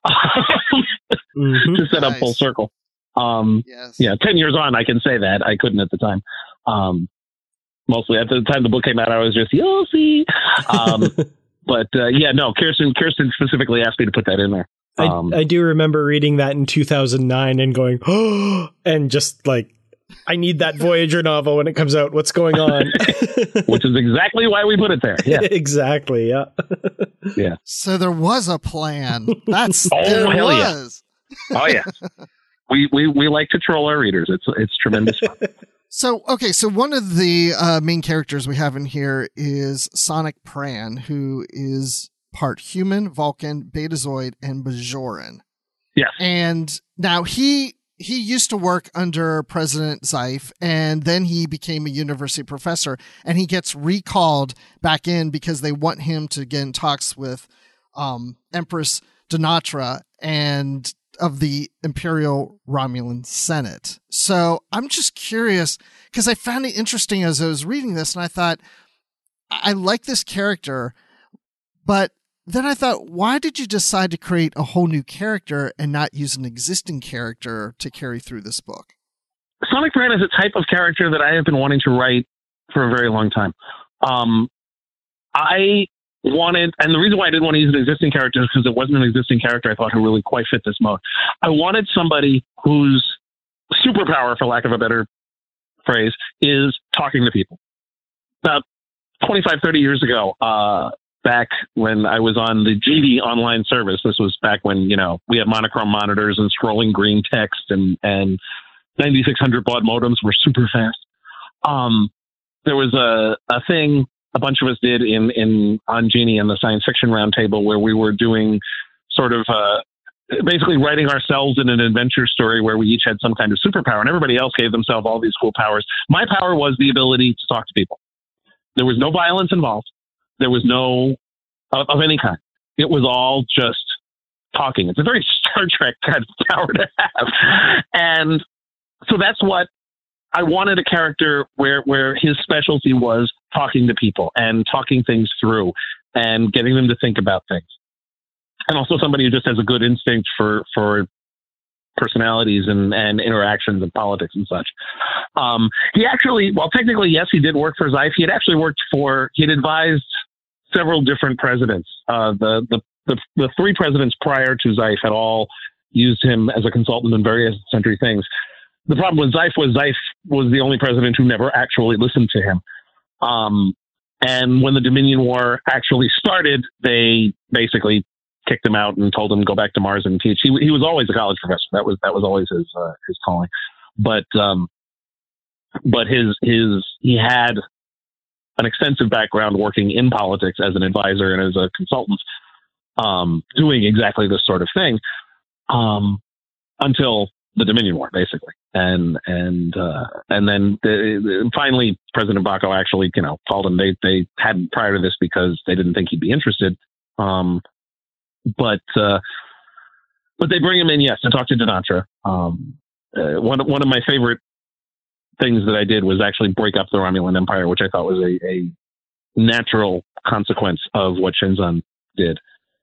mm-hmm. to set nice. up full circle. Um, yes. Yeah, ten years on, I can say that. I couldn't at the time. Um, mostly at the time the book came out, I was just, you'll see. Um, but uh, yeah, no, Kirsten, Kirsten specifically asked me to put that in there. Um, I, I do remember reading that in two thousand nine and going, oh, and just like, I need that Voyager novel when it comes out. What's going on? Which is exactly why we put it there. Yeah, exactly. Yeah. yeah. So there was a plan. That's oh there hell was. yeah. Oh yeah. We, we we like to troll our readers. It's it's tremendous fun. So, okay, so one of the uh, main characters we have in here is Sonic Pran, who is part human, Vulcan, Betazoid, and Bajoran. Yes. And now he he used to work under President Zeif, and then he became a university professor, and he gets recalled back in because they want him to get in talks with um, Empress Donatra and of the Imperial Romulan Senate. So I'm just curious because I found it interesting as I was reading this, and I thought, I like this character, but then I thought, why did you decide to create a whole new character and not use an existing character to carry through this book? Sonic Pran is a type of character that I have been wanting to write for a very long time. Um, I wanted, and the reason why I didn't want to use an existing character is because it wasn't an existing character I thought who really quite fit this mode. I wanted somebody whose superpower, for lack of a better phrase, is talking to people. About twenty-five, thirty years ago, uh, back when I was on the G D online service, this was back when, you know, we had monochrome monitors and scrolling green text, and, and ninety-six hundred baud modems were super fast. Um, there was a, a thing a bunch of us did in, in on Genie and the Science Fiction Roundtable where we were doing sort of uh, basically writing ourselves in an adventure story where we each had some kind of superpower, and everybody else gave themselves all these cool powers. My power was the ability to talk to people. There was no violence involved. There was no of, of any kind. It was all just talking. It's a very Star Trek kind of power to have. And so that's what I wanted, a character where, where his specialty was talking to people and talking things through and getting them to think about things. And also somebody who just has a good instinct for, for personalities and, and interactions and politics and such. Um, he actually, well, technically, yes, he did work for Zeif. He had actually worked for, he had advised several different presidents. Uh, the, the, the, the three presidents prior to Zeif had all used him as a consultant in various century things. The problem with Zeif was Zeif was the only president who never actually listened to him. Um, and when the Dominion War actually started, they basically kicked him out and told him to go back to Mars and teach. He, he was always a college professor. That was that was always his uh, his calling. But um, but his his he had an extensive background working in politics as an advisor and as a consultant, um, doing exactly this sort of thing um, until the Dominion War, basically. And, and, uh, and then the, finally President Baco actually, you know, called him. They, they hadn't prior to this because they didn't think he'd be interested. Um, but, uh, but they bring him in, yes, to talk to Dinatra. Um, uh, one, one of my favorite things that I did was actually break up the Romulan Empire, which I thought was a, a natural consequence of what Shinzon did.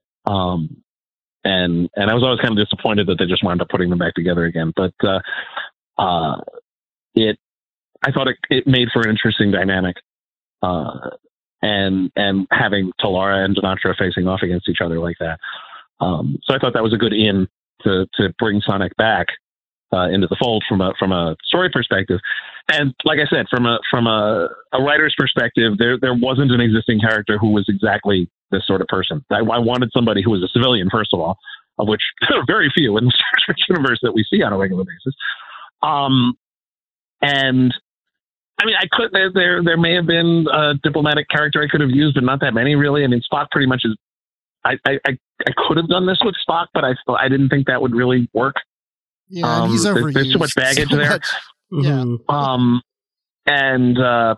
Um, And and I was always kind of disappointed that they just wound up putting them back together again. But uh, uh, it, I thought it, it made for an interesting dynamic, uh, and and having Talara and Dinatra facing off against each other like that. Um, so I thought that was a good in to to bring Sonic back uh, into the fold from a from a story perspective. And like I said, from a from a, a writer's perspective, there there wasn't an existing character who was exactly this sort of person. I, I wanted somebody who was a civilian, first of all, of which there are very few in the Star Trek universe that we see on a regular basis. Um, and I mean, I could, there, there, there may have been a diplomatic character I could have used, but not that many really. I mean, Spock pretty much is, I, I, I, I could have done this with Spock, but I still, I didn't think that would really work. Yeah, um, he's overused. There's, there's too much baggage so there. Much. Yeah. Um, and, uh,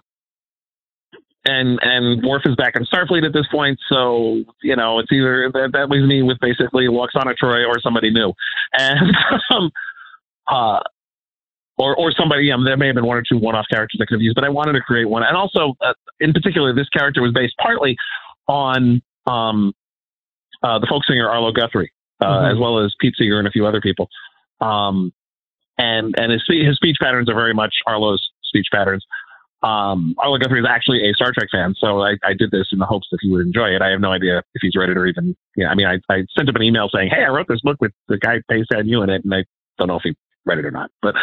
And and Worf is back in Starfleet at this point, so you know it's either that, that leaves me with basically Lwaxana Troi or somebody new, and um, uh, or or somebody. Um, there may have been one or two one-off characters I could have used, but I wanted to create one. And also, uh, in particular, this character was based partly on um, uh, the folk singer Arlo Guthrie, uh, mm-hmm. as well as Pete Seeger and a few other people. Um, and and his his speech patterns are very much Arlo's speech patterns. Um, Arlo Guthrie is actually a Star Trek fan, so I, I did this in the hopes that he would enjoy it. I have no idea if he's read it or even, yeah. I mean, I, I sent him an email saying, "Hey, I wrote this book with the guy Pace and you in it," and I don't know if he read it or not. But,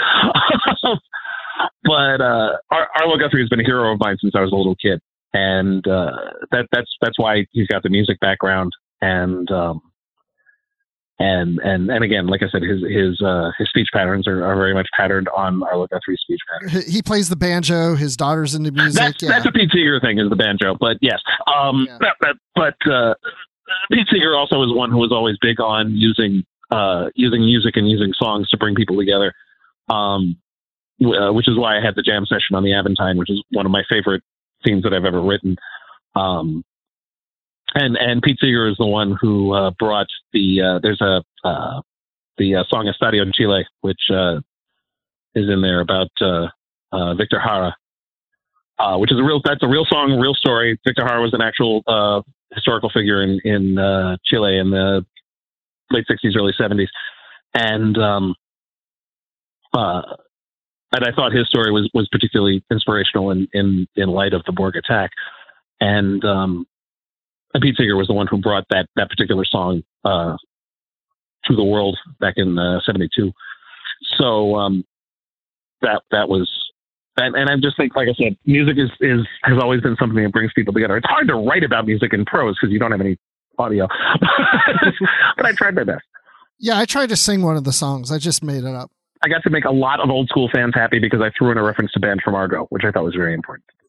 but uh, Ar- Arlo Guthrie has been a hero of mine since I was a little kid, and uh, that that's that's why he's got the music background and. Um, And, and, and again, like I said, his, his, uh, his speech patterns are, are very much patterned on Arlo Guthrie's speech patterns. He plays the banjo. His daughter's into music. That's, yeah. that's a Pete Seeger thing, is the banjo. But yes, um, yeah. but, but, but uh, Pete Seeger also is one who was always big on using, uh, using music and using songs to bring people together. Um, uh, which is why I had the jam session on the Aventine, which is one of my favorite scenes that I've ever written. Um, And and Pete Seeger is the one who uh, brought the uh, there's a uh, the uh, song Estadio de Chile, which uh, is in there about uh, uh, Victor Jara, uh, which is a real that's a real song, real story. Victor Jara was an actual uh, historical figure in in uh, Chile in the late sixties, early seventies, and um, uh, and I thought his story was was particularly inspirational in in, in light of the Borg attack, and. Um, And Pete Seeger was the one who brought that, that particular song uh, to the world back in uh, seventy-two. So um, that that was, and, and I just think, like I said, music is, is has always been something that brings people together. It's hard to write about music in prose because you don't have any audio, but I tried my best. Yeah, I tried to sing one of the songs. I just made it up. I got to make a lot of old school fans happy because I threw in a reference to Band from Argo, which I thought was very important.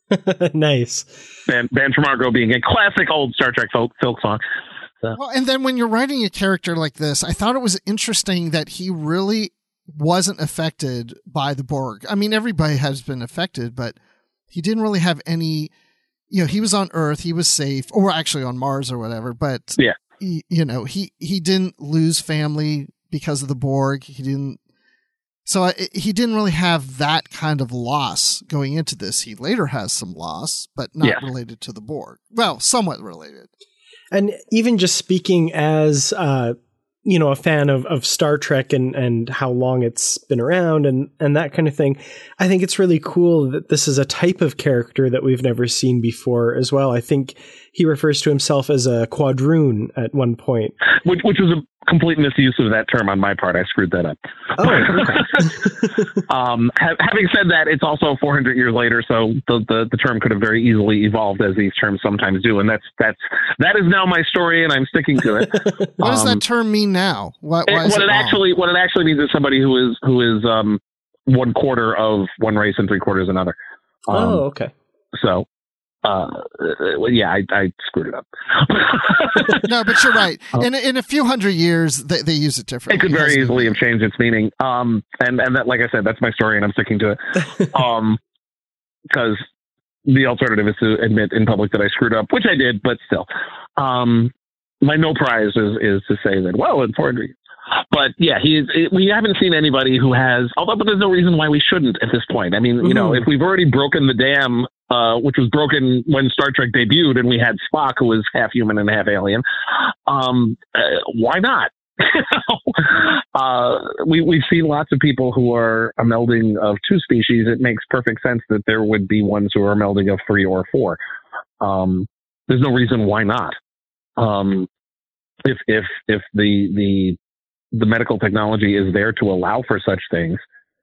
Nice. Band, Band from Argo being a classic old Star Trek folk, folk song. So. Well, and then when you're writing a character like this, I thought it was interesting that he really wasn't affected by the Borg. I mean, everybody has been affected, but he didn't really have any, you know, he was on Earth, he was safe, or actually on Mars or whatever, but, yeah. he, you know, he, he didn't lose family because of the Borg. He didn't, so I, he didn't really have that kind of loss going into this. He later has some loss, but not yeah. related to the Borg. Well, somewhat related. And even just speaking as, uh, you know, a fan of, of Star Trek and, and how long it's been around and, and that kind of thing, I think it's really cool that this is a type of character that we've never seen before as well. I think he refers to himself as a quadroon at one point. Which, which was a complete misuse of that term on my part. I screwed that up. Oh, okay. um, ha- having said that, it's also four hundred years later, so the, the, the term could have very easily evolved, as these terms sometimes do, and that's that's that is now my story, and I'm sticking to it. What does um, that term mean now? Why, why it, is what it it wrong? actually what it actually means is somebody who is who is um, one quarter of one race and three quarters another. Um, oh, okay. So. Uh, well, yeah, I, I screwed it up. No, but you're right. Oh. In in a few hundred years, they, they use it differently. It could very It easily have changed its meaning. Um, and and that, like I said, that's my story, and I'm sticking to it. Um, because the alternative is to admit in public that I screwed up, which I did, but still, um, my no prize is is to say that well, in four hundred years. But yeah, he is, it, we haven't seen anybody who has, although, but there's no reason why we shouldn't at this point. I mean, mm-hmm. you know, if we've already broken the dam, uh, which was broken when Star Trek debuted and we had Spock, who was half human and half alien, um, uh, why not? uh, we, we've seen lots of people who are a melding of two species. It makes perfect sense that there would be ones who are a melding of three or four. Um, there's no reason why not. Um, if, if, if the, the, the medical technology is there to allow for such things,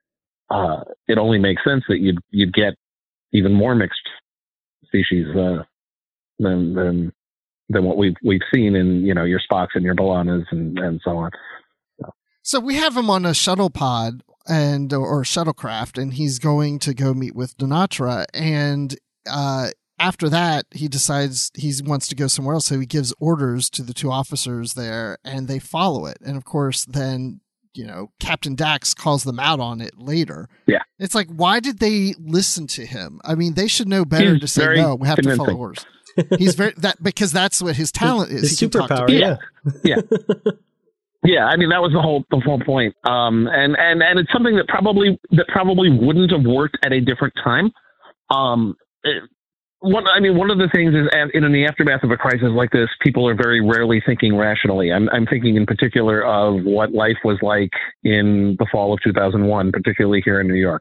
uh, it only makes sense that you'd, you'd get even more mixed species, uh, than, than, than what we've, we've seen in, you know, your Spocks and your Balanas and, and so on. So. so we have him on a shuttle pod and, or shuttlecraft, and he's going to go meet with Dinatra. And, uh, after that, he decides he wants to go somewhere else. So he gives orders to the two officers there and they follow it. And of course, then, you know, Captain Dax calls them out on it later. Yeah. It's like, why did they listen to him? I mean, they should know better He's to say, no, we have convincing. to follow orders. He's very, that because that's what his talent is. His He can talk to superpower. people. Yeah. Yeah. Yeah. I mean, that was the whole, the whole point. Um, and, and, and it's something that probably, that probably wouldn't have worked at a different time. Um, it, One, I mean, one of the things is, in, in the aftermath of a crisis like this, people are very rarely thinking rationally. I'm, I'm thinking in particular of what life was like in the fall of two thousand one, particularly here in New York,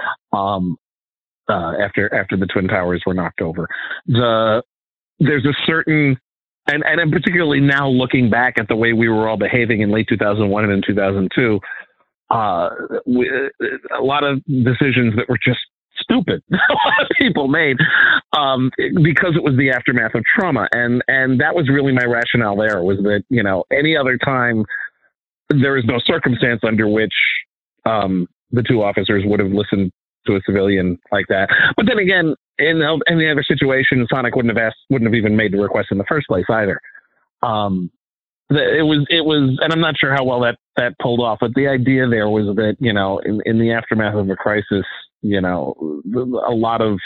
um, uh, after after the Twin Towers were knocked over. The there's a certain, and and I'm particularly now looking back at the way we were all behaving in late two thousand one and in two thousand two, uh, we, a lot of decisions that were just stupid a lot of people made um, because it was the aftermath of trauma. And, and that was really my rationale there, was that, you know, any other time there is no circumstance under which um, the two officers would have listened to a civilian like that. But then again, in any other situation, Sonic wouldn't have asked, wouldn't have even made the request in the first place either. Um, it was, it was, and I'm not sure how well that, that pulled off, but the idea there was that, you know, in, in the aftermath of a crisis, you know, a lot of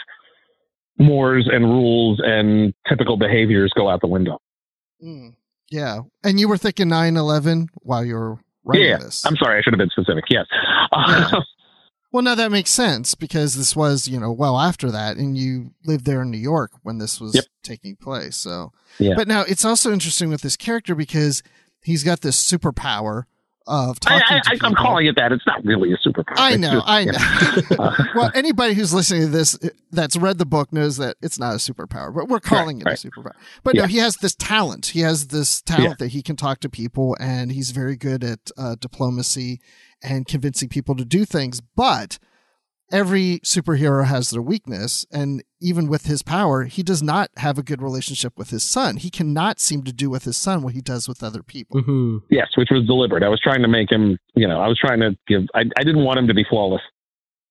mores and rules and typical behaviors go out the window. Mm, yeah. And you were thinking nine eleven while you were writing yeah, this. I'm sorry, I should have been specific. Yes. Yeah. Well, no, that makes sense because this was, you know, well after that, and you lived there in New York when this was yep. taking place. So, yeah. But now it's also interesting with this character because he's got this superpower of talking I, I, to people. I'm calling it that. It's not really a superpower. I know, just, I know. know. Well, anybody who's listening to this that's read the book knows that it's not a superpower, but we're calling right, it right. a superpower. But yeah. no, he has this talent. He has this talent yeah. that he can talk to people, and he's very good at uh, diplomacy and convincing people to do things. But every superhero has their weakness, and even with his power, he does not have a good relationship with his son. He cannot seem to do with his son what he does with other people. Mm-hmm. Yes, which was deliberate. I was trying to make him, you know, I was trying to give, I, I didn't want him to be flawless.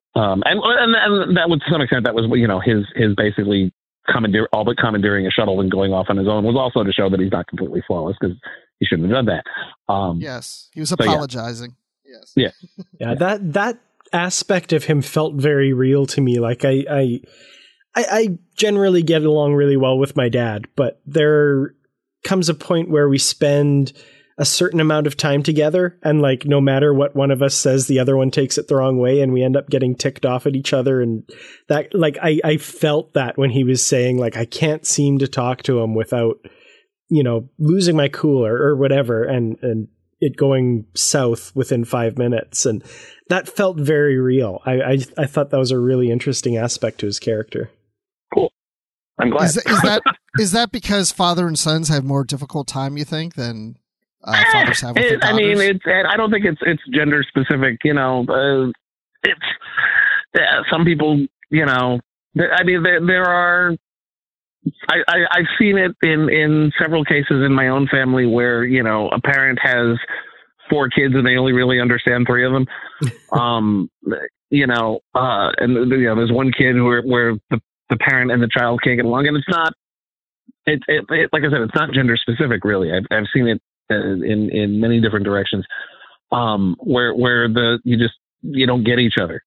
Um, and, and and that was to some extent that was you know his his basically commandeer all but commandeering a shuttle and going off on his own was also to show that he's not completely flawless because he shouldn't have done that. Um, yes, he was apologizing. So yeah. Yes, yeah, yeah. That that aspect of him felt very real to me. Like I I I, I generally get along really well with my dad, but there comes a point where we spend a certain amount of time together, and like no matter what one of us says, the other one takes it the wrong way, and we end up getting ticked off at each other. And that, like, I, I felt that when he was saying, like, I can't seem to talk to him without, you know, losing my cool or, or whatever, and and it going south within five minutes, and that felt very real. I I, I thought that was a really interesting aspect to his character. Cool. I'm glad. Is, is that is that because father and sons have more difficult time, you think, than Uh, fathers have with it, their I mean, daughters? it's. I don't think it's it's gender specific. You know, uh, it's uh, some people. You know, I mean, there there are. I, I I've seen it in in several cases in my own family where you know a parent has four kids and they only really understand three of them. um, you know, uh, and you know, there's one kid where where the the parent and the child can't get along, and it's not. It, it, it like I said, it's not gender specific. Really, I've I've seen it. in in many different directions, um, where where the you just you don't get each other,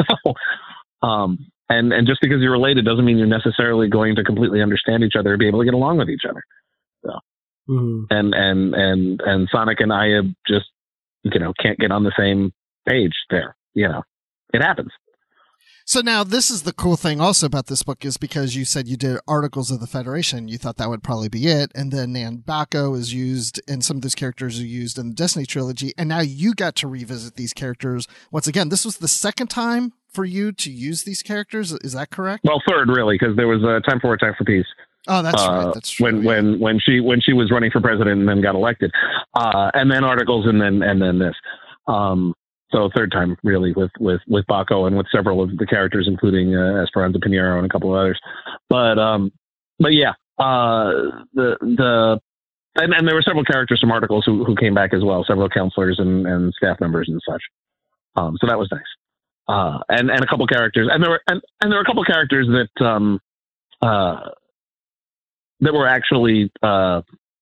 um, and and just because you're related doesn't mean you're necessarily going to completely understand each other or be able to get along with each other. So, mm-hmm. and and and and Sonic and I just you know can't get on the same page there. You know, it happens. So now this is the cool thing also about this book is because you said you did Articles of the Federation, you thought that would probably be it. And then Nan Bako is used and some of those characters are used in the Destiny trilogy. And now you got to revisit these characters. Once again, this was the second time for you to use these characters. Is that correct? Well, third really, because there was a Time for War, Time for Peace. Oh, that's uh, right. That's true. When, yeah. when, when she, when she was running for president and then got elected, uh, and then Articles and then, and then this, um, So third time really with, with, with Bako and with several of the characters, including uh, Esperanza Pinheiro and a couple of others. But um, but yeah, uh, the the and, and there were several characters from Articles who, who came back as well, several counselors and, and staff members and such. Um, so that was nice. Uh, and and a couple characters, and there were and, and there were a couple characters that um, uh, that were actually uh,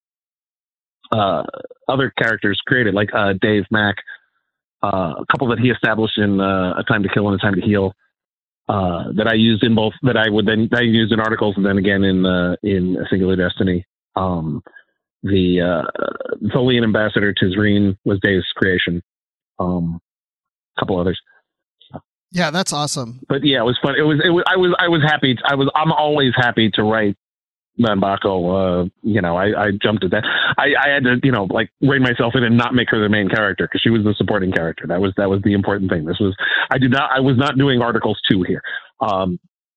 uh, other characters created, like uh, Dave Mack. Uh, a couple that he established in uh, A Time to Kill and A Time to Heal uh, that I used in both, that I would then that I used in Articles and then again in uh, in A Singular Destiny. Um, the uh, Tholian Ambassador Tizreen was Dave's creation. Um, a couple others. Yeah, that's awesome. But yeah, it was fun. It was. It was. I was. I was happy. I was. I'm always happy to write Nan Bako. Uh, you know, I, I jumped at that. I, I had to, you know, like rein myself in and not make her the main character because she was the supporting character. That was that was the important thing. This was. I did not. I was not doing Articles two here. Um,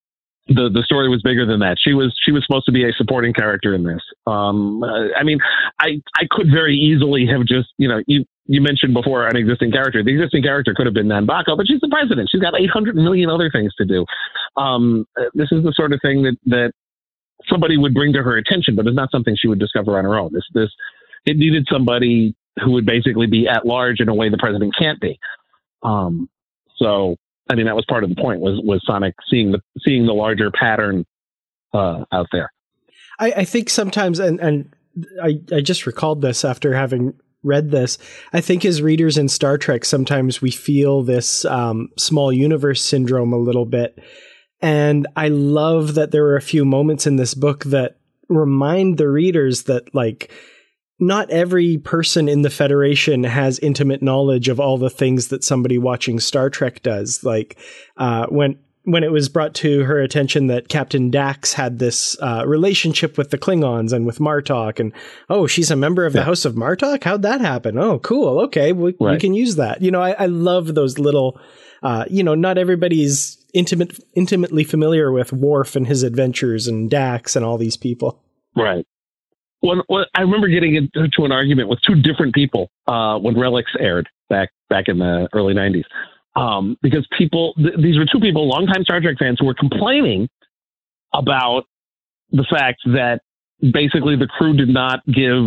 the the story was bigger than that. She was she was supposed to be a supporting character in this. Um, uh, I mean, I I could very easily have just, you know, you. You mentioned before an existing character. The existing character could have been Nan Bako, but she's the president. She's got eight hundred million other things to do. Um, this is the sort of thing that, that somebody would bring to her attention, but it's not something she would discover on her own. This, this, it needed somebody who would basically be at large in a way the president can't be. Um, so, I mean, that was part of the point was, was Sonic seeing the, seeing the larger pattern, uh, out there. I, I think sometimes, and, and I, I just recalled this after having read this, I think as readers in Star Trek, sometimes we feel this um, small universe syndrome a little bit. And I love that there were a few moments in this book that remind the readers that, like, not every person in the Federation has intimate knowledge of all the things that somebody watching Star Trek does. Like, uh, when when it was brought to her attention that Captain Dax had this uh, relationship with the Klingons and with Martok, and, oh, she's a member of the yeah. House of Martok? How'd that happen? Oh, cool. Okay, we, right. we can use that. You know, I, I love those little, uh, you know, not everybody's intimate, intimately familiar with Worf and his adventures and Dax and all these people. Right. Well, well I remember getting into an argument with two different people uh, when Relics aired back back in the early nineties. Um, because people, th- these were two people, longtime Star Trek fans, who were complaining about the fact that basically the crew did not give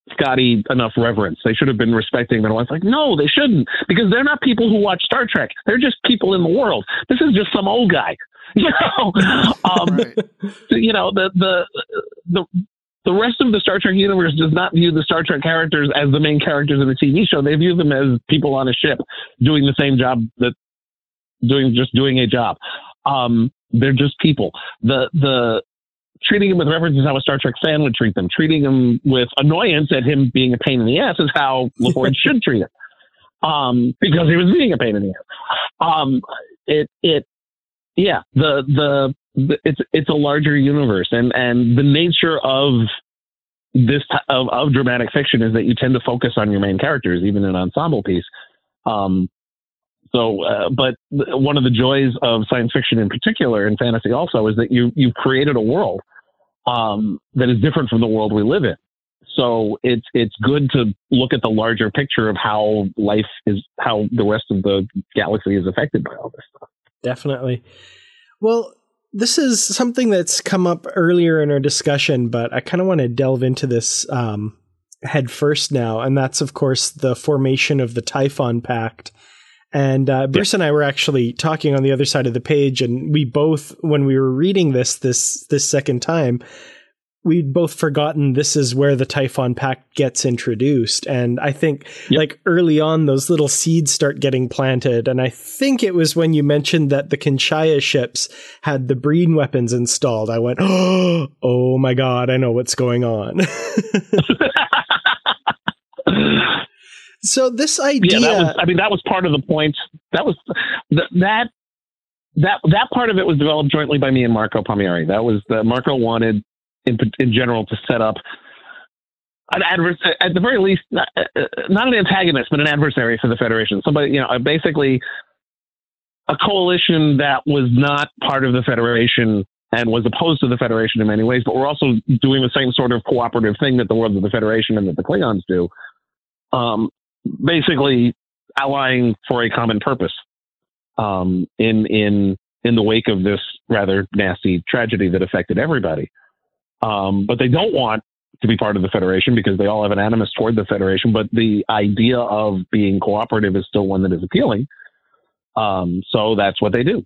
Scotty enough reverence. They should have been respecting their wife. Like, no, they shouldn't, because they're not people who watch Star Trek. They're just people in the world. This is just some old guy. You know, um, Right. you know, the, the, the, the rest of the Star Trek universe does not view the Star Trek characters as the main characters in the T V show. They view them as people on a ship doing the same job that doing, just doing a job. Um, they're just people. The, the, treating him with reverence is how a Star Trek fan would treat them. Treating him with annoyance at him being a pain in the ass is how LaForge should treat him. Um, because he was being a pain in the ass. Um, it, it, yeah, the, the, the, it's, it's a larger universe, and, and the nature of this, t- of, of dramatic fiction is that you tend to focus on your main characters, even in an ensemble piece. Um, So, uh, but one of the joys of science fiction in particular, and fantasy also, is that you, you've created a world um, that is different from the world we live in. So it's, it's good to look at the larger picture of how life is, how the rest of the galaxy is affected by all this stuff. Definitely. Well, this is something that's come up earlier in our discussion, but I kind of want to delve into this um, head first now. And that's, of course, the formation of the Typhon Pact. And uh, Bruce yeah. and I were actually talking on the other side of the page, and we both, when we were reading this this this second time, we'd both forgotten this is where the Typhon Pact gets introduced. And I think yep. like early on, those little seeds start getting planted. And I think it was when you mentioned that the Kinshaya ships had the Breen weapons installed. I went, oh my God, I know what's going on. So this idea, yeah, that was, I mean, that was part of the point. That was that that that part of it was developed jointly by me and Marco Palmieri. That was the Marco wanted, in in general, to set up an adversary, at the very least, not, not an antagonist, but an adversary for the Federation. Somebody, you know, basically a coalition that was not part of the Federation and was opposed to the Federation in many ways, but we're also doing the same sort of cooperative thing that the world of the Federation and that the Klingons do. Um, basically allying for a common purpose, um, in, in, in the wake of this rather nasty tragedy that affected everybody. Um, but they don't want to be part of the Federation because they all have an animus toward the Federation, but the idea of being cooperative is still one that is appealing. Um, so that's what they do,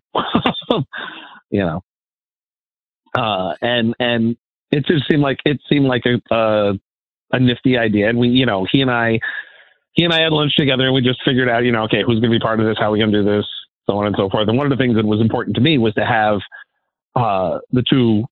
you know, uh, and, and it just seemed like, it seemed like a, uh, a nifty idea. And we, you know, he and I, he and I had lunch together, and we just figured out, you know, okay, who's going to be part of this? How are we going to do this? So on and so forth. And one of the things that was important to me was to have uh, the two,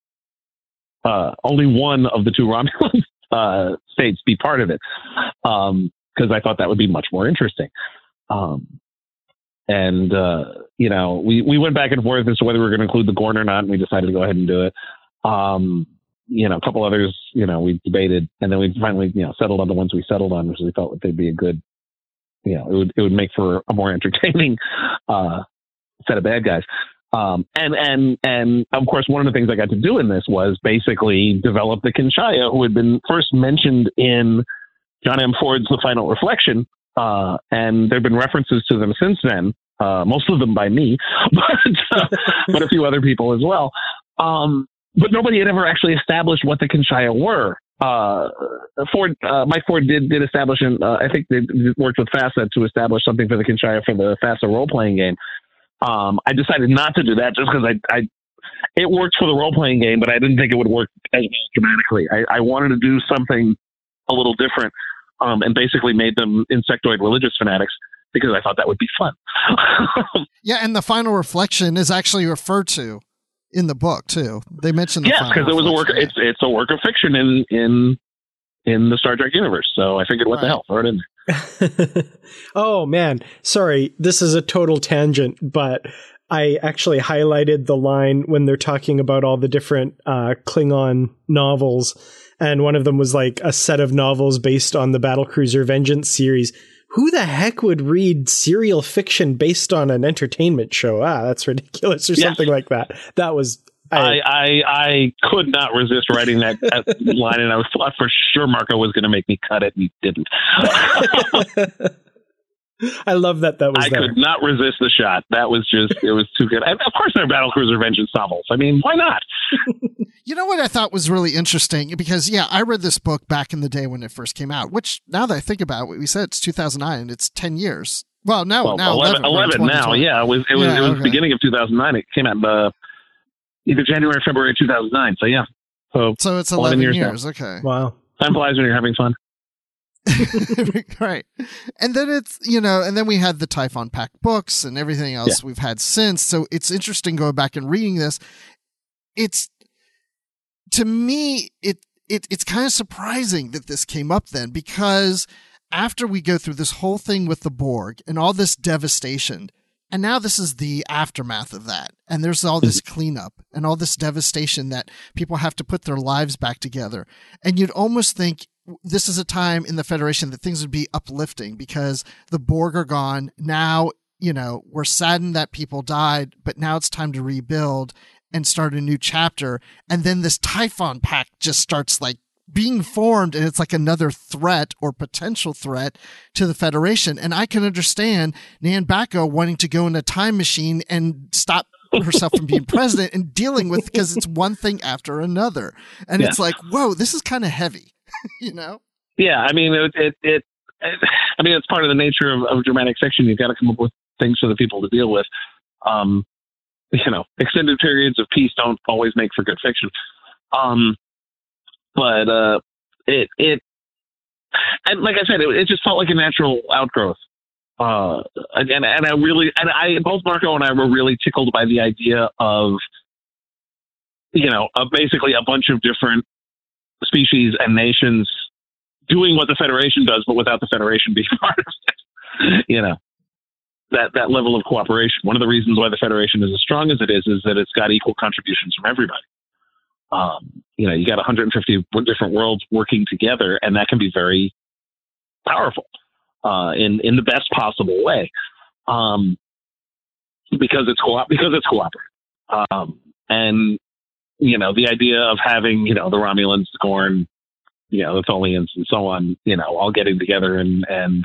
uh, only one of the two Romulan uh, states be part of it. Um, cause I thought that would be much more interesting. Um, and, uh, you know, we, we went back and forth as to whether we were going to include the Gorn or not, and we decided to go ahead and do it. Um, you know, a couple others, you know, we debated, and then we finally, you know, settled on the ones we settled on, because we felt that they'd be a good, you know, it would, it would make for a more entertaining, uh, set of bad guys. Um, and, and, and of course, one of the things I got to do in this was basically develop the Kinshaya, who had been first mentioned in John M. Ford's The Final Reflection. Uh, and there've been references to them since then, uh, most of them by me, but, uh, but a few other people as well. Um, But nobody had ever actually established what the Kinshaya were. Uh, Ford, uh, Mike Ford did did establish, and uh, I think they worked with FASA to establish something for the Kinshaya for the FASA role playing game. Um, I decided not to do that just because I, I, it worked for the role playing game, but I didn't think it would work as dramatically. I, I wanted to do something a little different, um, and basically made them insectoid religious fanatics, because I thought that would be fun. Yeah, and the Final Reflection is actually referred to in the book too. They mentioned the yes, because it was a work. Yeah. It's it's a work of fiction in in in the Star Trek universe. So I figured, what right. the hell, throw it in there. Oh man, sorry, this is a total tangent, but I actually highlighted the line when they're talking about all the different uh, Klingon novels, and one of them was like a set of novels based on the Battlecruiser Vengeance series. Who the heck would read serial fiction based on an entertainment show? Ah, that's ridiculous, or yes. something like that. That was... I, I, I could not resist writing that, that line, and I was thought for sure Marco was going to make me cut it, and he didn't. I love that that was I there. could not resist the shot. That was just, it was too good. And of course, they're Battlecruiser Vengeance novels. I mean, why not? You know what I thought was really interesting? Because, yeah, I read this book back in the day when it first came out, which now that I think about it, we said it's two thousand nine. It's ten years. Well, no, well, now eleven, eleven, eleven now, yeah. It was it was, yeah, it was okay. the beginning of two thousand nine. It came out in uh, either January or February two thousand nine. So, yeah. So, So it's eleven, eleven years. years Okay. Wow. Time flies when you're having fun. Right. And then it's, you know, and then we had the Typhon Pack books and everything else Yeah. we've had since. So it's interesting going back and reading this. It's, to me, it, it it's kind of surprising that this came up then, because after we go through this whole thing with the Borg and all this devastation, and now this is the aftermath of that, and there's all this cleanup and all this devastation that people have to put their lives back together. And you'd almost think this is a time in the Federation that things would be uplifting because the Borg are gone. Now, you know, we're saddened that people died, but now it's time to rebuild and start a new chapter. And then this Typhon Pack just starts like being formed, and it's like another threat or potential threat to the Federation. And I can understand Nan Bacco wanting to go in a time machine and stop herself from being president and dealing with, because it's one thing after another. And Yeah. it's like, whoa, this is kind of heavy, you know? Yeah, I mean, it, it, it, it, I mean, it's part of the nature of, of dramatic fiction. You've got to come up with things for the people to deal with. Um, you know, extended periods of peace don't always make for good fiction. Um, but uh, it, it, and like I said, it, it just felt like a natural outgrowth. Uh, and, and I really, and I, both Marco and I were really tickled by the idea of, you know, of basically a bunch of different species and nations doing what the Federation does, but without the Federation being part of it. You know, that, that level of cooperation. One of the reasons why the Federation is as strong as it is, is that it's got equal contributions from everybody. Um, you know, you got one hundred fifty different worlds working together, and that can be very powerful uh, in in the best possible way, um, because it's co- because it's cooperative. Um, and you know, the idea of having, you know, the Romulans, the Gorn, you know, the Tholians, and so on, you know, all getting together and and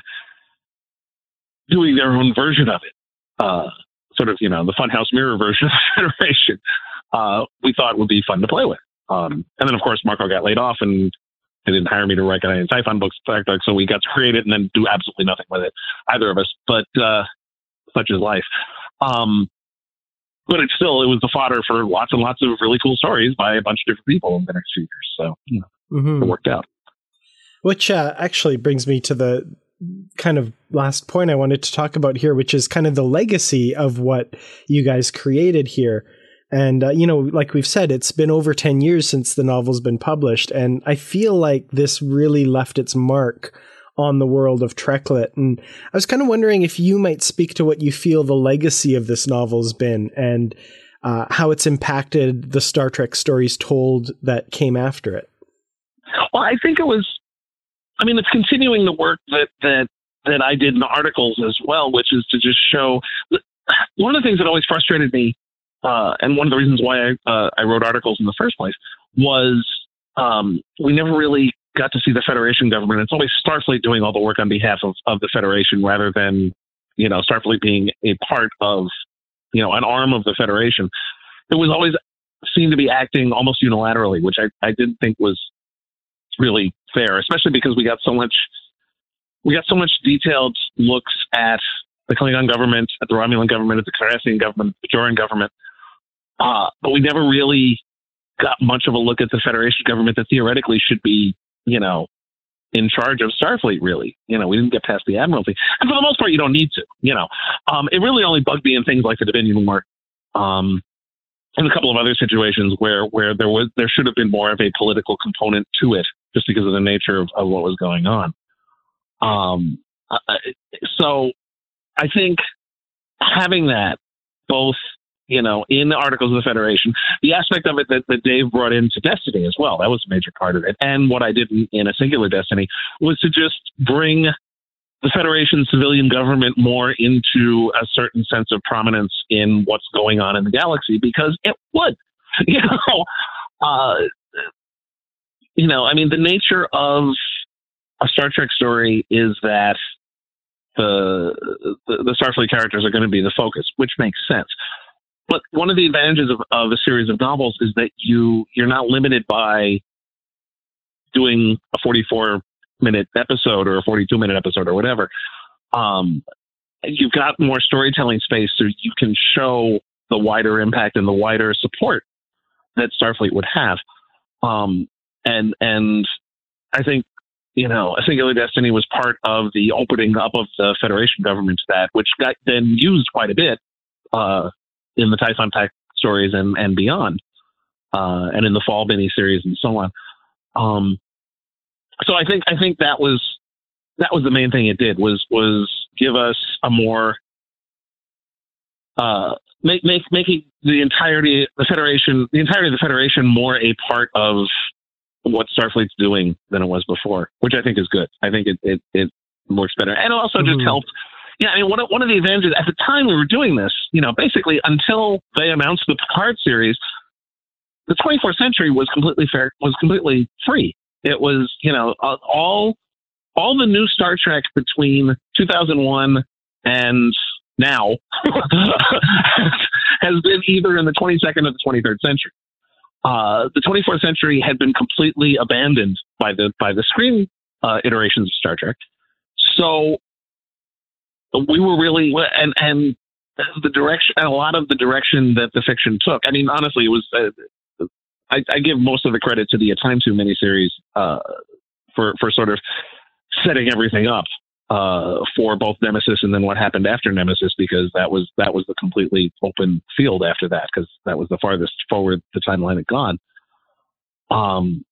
doing their own version of it, uh, sort of, you know, the Funhouse Mirror version of the Federation. Uh, we thought would be fun to play with. Um, and then, of course, Marco got laid off and they didn't hire me to write any Typhon books. So we got to create it and then do absolutely nothing with it, either of us. But uh, such is life. Um, but it's still, it was the fodder for lots and lots of really cool stories by a bunch of different people in the next few years. So, you know, mm-hmm. It worked out. Which uh, actually brings me to the kind of last point I wanted to talk about here, which is kind of the legacy of what you guys created here. And, uh, you know, like we've said, it's been over ten years since the novel's been published. And I feel like this really left its mark on the world of Treklit. And I was kind of wondering if you might speak to what you feel the legacy of this novel's been and uh, how it's impacted the Star Trek stories told that came after it. Well, I think it was, I mean, it's continuing the work that, that, that I did in the articles as well, which is to just show one of the things that always frustrated me. Uh, and one of the reasons why I, uh, I wrote articles in the first place was um, we never really got to see the Federation government. It's always Starfleet doing all the work on behalf of, of the Federation rather than, you know, Starfleet being a part of, you know, an arm of the Federation. It was always seemed to be acting almost unilaterally, which I, I didn't think was really fair, especially because we got so much, we got so much detailed looks at the Klingon government, at the Romulan government, at the Cardassian government, the Bajoran government. Uh, but we never really got much of a look at the Federation government that theoretically should be, you know, in charge of Starfleet, really. You know, we didn't get past the Admiralty. And for the most part, you don't need to, you know. Um, it really only bugged me in things like the Dominion War um, and a couple of other situations where, where there was there should have been more of a political component to it just because of the nature of, of what was going on. Um, uh, so I think having that both, you know, in the Articles of the Federation, the aspect of it that, that Dave brought into Destiny as well, that was a major part of it. And what I did in, in a singular Destiny was to just bring the Federation civilian government more into a certain sense of prominence in what's going on in the galaxy, because it would, you know, uh, you know, I mean, the nature of a Star Trek story is that the, the the Starfleet characters are going to be the focus, which makes sense. But one of the advantages of, of a series of novels is that you you're not limited by doing a forty-four minute episode or a forty-two minute episode or whatever. Um, you've got more storytelling space, so you can show the wider impact and the wider support that Starfleet would have. Um, and and I think, you know, A Singular Destiny was part of the opening up of the Federation government to that, which got then used quite a bit uh, in the Typhon Pact stories and, and beyond, uh, and in the Fall miniseries and so on. Um, so I think I think that was that was the main thing it did was was give us a more uh, make make making the entirety the Federation the entirety of the Federation more a part of what Starfleet's doing than it was before, which I think is good. I think it it, it works better, and it also just mm. helped. Yeah, I mean, one of, one of the advantages at the time we were doing this, you know, basically until they announced the Picard series, the twenty-fourth century was completely fair, was completely free. It was, you know, all all the new Star Trek between two thousand one and now has been either in the twenty-second or the twenty-third century. Uh, the twenty-fourth century had been completely abandoned by the by the screen uh, iterations of Star Trek. So we were really, and and the direction, and a lot of the direction that the fiction took. I mean, honestly, it was. Uh, I, I give most of the credit to the A Time two miniseries uh, for for sort of setting everything up uh, for both Nemesis and then what happened after Nemesis, because that was that was the completely open field after that, because that was the farthest forward the timeline had gone. Um.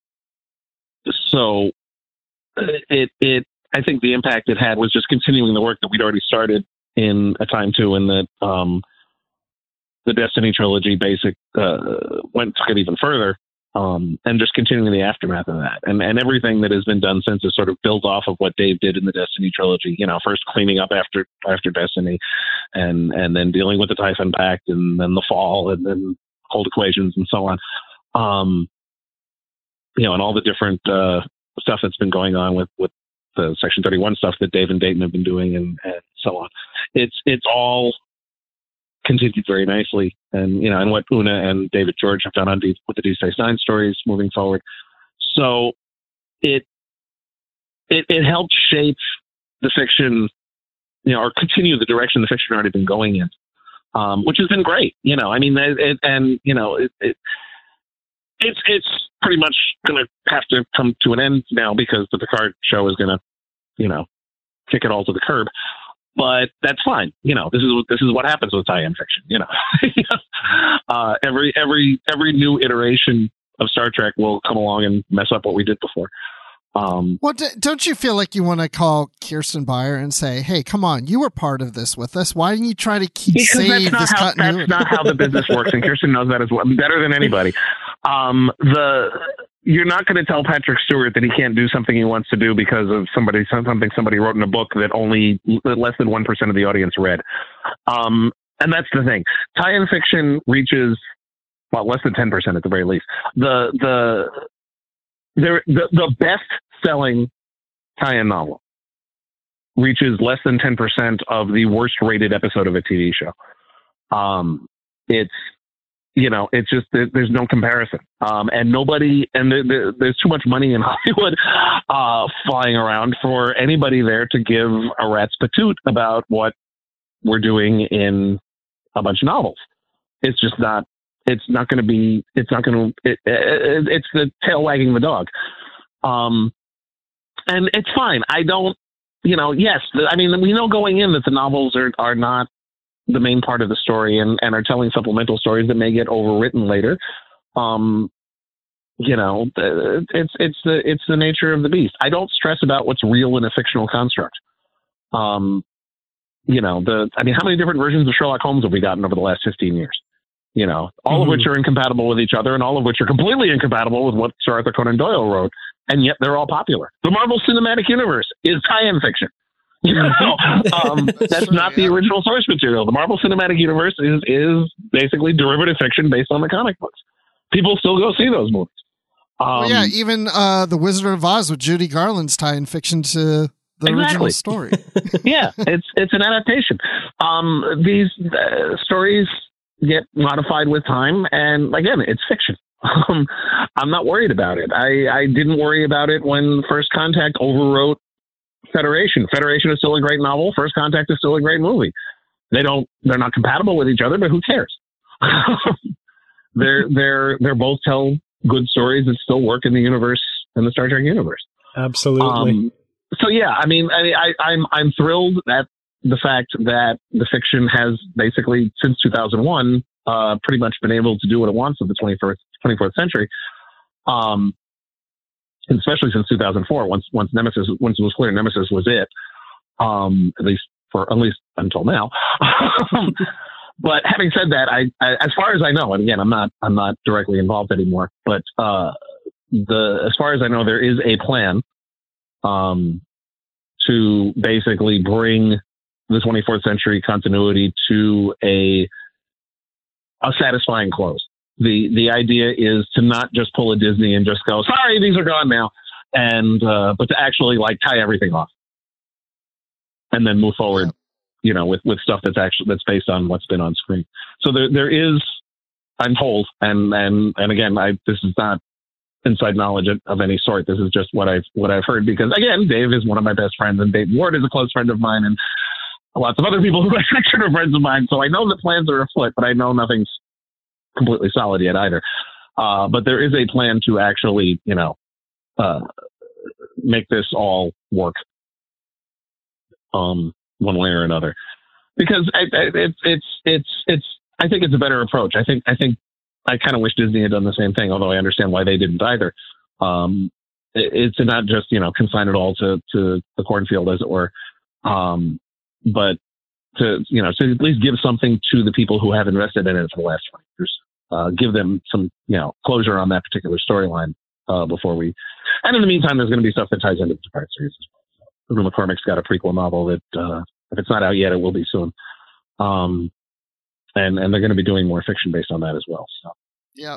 So it it. I think the impact it had was just continuing the work that we'd already started in A Time two, and that um, the Destiny trilogy basic uh, went took it even further, um, and just continuing the aftermath of that, and and everything that has been done since is sort of built off of what Dave did in the Destiny trilogy. You know, first cleaning up after after Destiny, and and then dealing with the Typhon Pact, and then the Fall, and then Cold Equations, and so on. Um, you know, and all the different uh, stuff that's been going on with with. the Section thirty-one stuff that Dave and Dayton have been doing, and, and so on. It's it's all continued very nicely, and you know, and what Una and David George have done on D, with the Deep Space Nine stories moving forward. So it it it helped shape the fiction, you know, or continue the direction the fiction had already been going in, um, which has been great. You know, I mean, it, it, and you know, it, it it's it's. pretty much going to have to come to an end now, because the Picard show is going to, you know, kick it all to the curb. But that's fine. You know, this is this is what happens with tie-in fiction. You know, uh, every every every new iteration of Star Trek will come along and mess up what we did before. Um, well, d- don't you feel like you want to call Kirsten Beyer and say, "Hey, come on, you were part of this with us. Why didn't you try to keep because save that's this not how, continuity?" That's not how the business works, and Kirsten knows that as well, better than anybody. Um, the you're not going to tell Patrick Stewart that he can't do something he wants to do because of somebody something somebody wrote in a book that only less than one percent of the audience read. Um, and that's the thing. Tie-in fiction reaches well less than ten percent at the very least. The the There, the, the best-selling tie-in novel reaches less than ten percent of the worst-rated episode of a T V show. Um, it's, you know, it's just, there, there's no comparison. Um, and nobody, and there, there, there's too much money in Hollywood uh, flying around for anybody there to give a rat's patoot about what we're doing in a bunch of novels. It's just not. It's not going to be, it's not going to, it, it, it's the tail wagging the dog. Um, and it's fine. I don't, you know, yes, I mean, we know going in that the novels are, are not the main part of the story, and, and are telling supplemental stories that may get overwritten later. Um, you know, it's, it's the, it's the nature of the beast. I don't stress about what's real in a fictional construct. Um, you know, the, I mean, how many different versions of Sherlock Holmes have we gotten over the last fifteen years? You know, all mm-hmm. of which are incompatible with each other, and all of which are completely incompatible with what Sir Arthur Conan Doyle wrote, and yet they're all popular. The Marvel Cinematic Universe is tie-in fiction. You know, um, that's, that's true, not yeah. the original source material. The Marvel Cinematic Universe is is basically derivative fiction based on the comic books. People still go see those movies. Um, well, yeah, even uh, The Wizard of Oz with Judy Garland's tie-in fiction to the exactly. original story. Yeah, it's it's an adaptation. Um, these uh, stories get modified with time, and again, it's fiction. Um, I'm not worried about it. I, I didn't worry about it when First Contact overwrote Federation. Federation is still a great novel. First Contact is still a great movie. They don't. They're not compatible with each other, but who cares? they're they're they're both tell good stories that still work in the universe, in the Star Trek universe. Absolutely. Um, so yeah, I mean, I, I, I'm I'm thrilled at the fact that the fiction has basically since two thousand one uh, pretty much been able to do what it wants with the twenty-first, twenty-fourth century. Um, especially since two thousand four, once once Nemesis, once it was clear Nemesis was it, um, at least for at least until now. But having said that, I, I as far as I know, and again, I'm not I'm not directly involved anymore, but uh, the as far as I know, there is a plan um, to basically bring the twenty-fourth century continuity to a a satisfying close. The the idea is to not just pull a Disney and just go, sorry, these are gone now, and uh, but to actually like tie everything off and then move forward, you know, with, with stuff that's actually that's based on what's been on screen. So there there is, I'm told, and and and again, I this is not inside knowledge of, of any sort. This is just what I've what I've heard, because again, Dave is one of my best friends, and Dave Ward is a close friend of mine, and lots of other people who I consider friends of mine. So I know that plans are afoot, but I know nothing's completely solid yet either. Uh, but there is a plan to actually, you know, uh, make this all work, um, one way or another, because I, I, it's, it's, it's, it's, I think it's a better approach. I think, I think I kind of wish Disney had done the same thing, although I understand why they didn't either. Um, it, it's to not just, you know, consign it all to, to the cornfield, as it were. Um, but to, you know, to at least give something to the people who have invested in it for the last twenty years. Uh, give them some, you know, closure on that particular storyline uh, before we. And in the meantime, there's going to be stuff that ties into the Picard series as well. Una McCormack's got a prequel novel that, uh, if it's not out yet, it will be soon. Um, and and they're going to be doing more fiction based on that as well. So. Yep.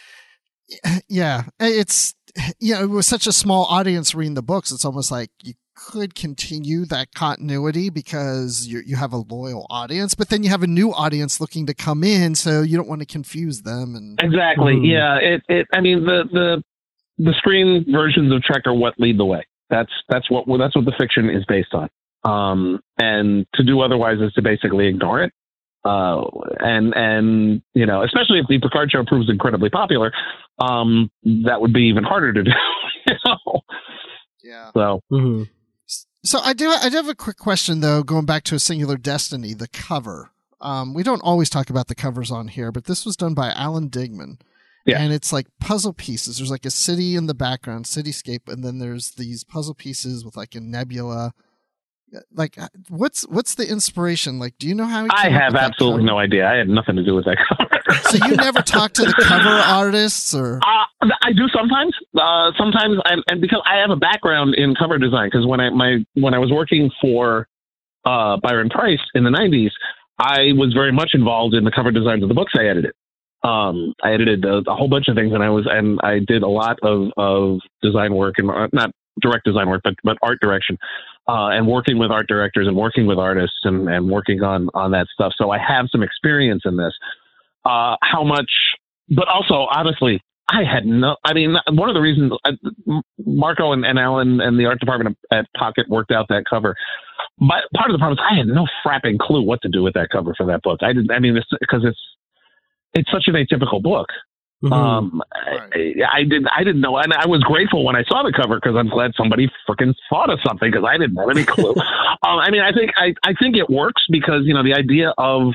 Yeah, it's, you know, it was such a small audience reading the books. It's almost like you could continue that continuity because you you have a loyal audience, but then you have a new audience looking to come in, so you don't want to confuse them. And exactly, mm. yeah. It, it. I mean, the the the screen versions of Trek are what lead the way. That's that's what that's what the fiction is based on. Um, and to do otherwise is to basically ignore it. Uh, and and you know, especially if the Picard show proves incredibly popular, um, that would be even harder to do. You know? Yeah. So. Mm-hmm. So I do. I do have a quick question though. Going back to A Singular Destiny, the cover. Um, we don't always talk about the covers on here, but this was done by Alan Digman, yeah. And it's like puzzle pieces. There's like a city in the background, cityscape, and then there's these puzzle pieces with like a nebula. Like, what's what's the inspiration? Like, do you know how? He I have absolutely no idea. I had nothing to do with that cover. So you never talked to the cover artists, or? Uh, I do sometimes. Uh, sometimes, I, and because I have a background in cover design, because when I my when I was working for uh, Byron Preiss in the nineties, I was very much involved in the cover designs of the books I edited. Um, I edited a, a whole bunch of things, and I was and I did a lot of of design work, and uh, not direct design work, but but art direction. Uh, and working with art directors and working with artists and, and working on, on that stuff. So I have some experience in this. Uh, how much, but also, honestly, I had no, I mean, one of the reasons I, Marco and, and Alan and the art department at Pocket worked out that cover. But part of the problem is I had no frapping clue what to do with that cover for that book. I didn't, I mean, it's because it's, it's such an atypical book. Mm-hmm. Um, right. I, I didn't, I didn't know. And I was grateful when I saw the cover, because I'm glad somebody freaking thought of something, because I didn't have any clue. um, I mean, I think, I, I think it works because, you know, the idea of,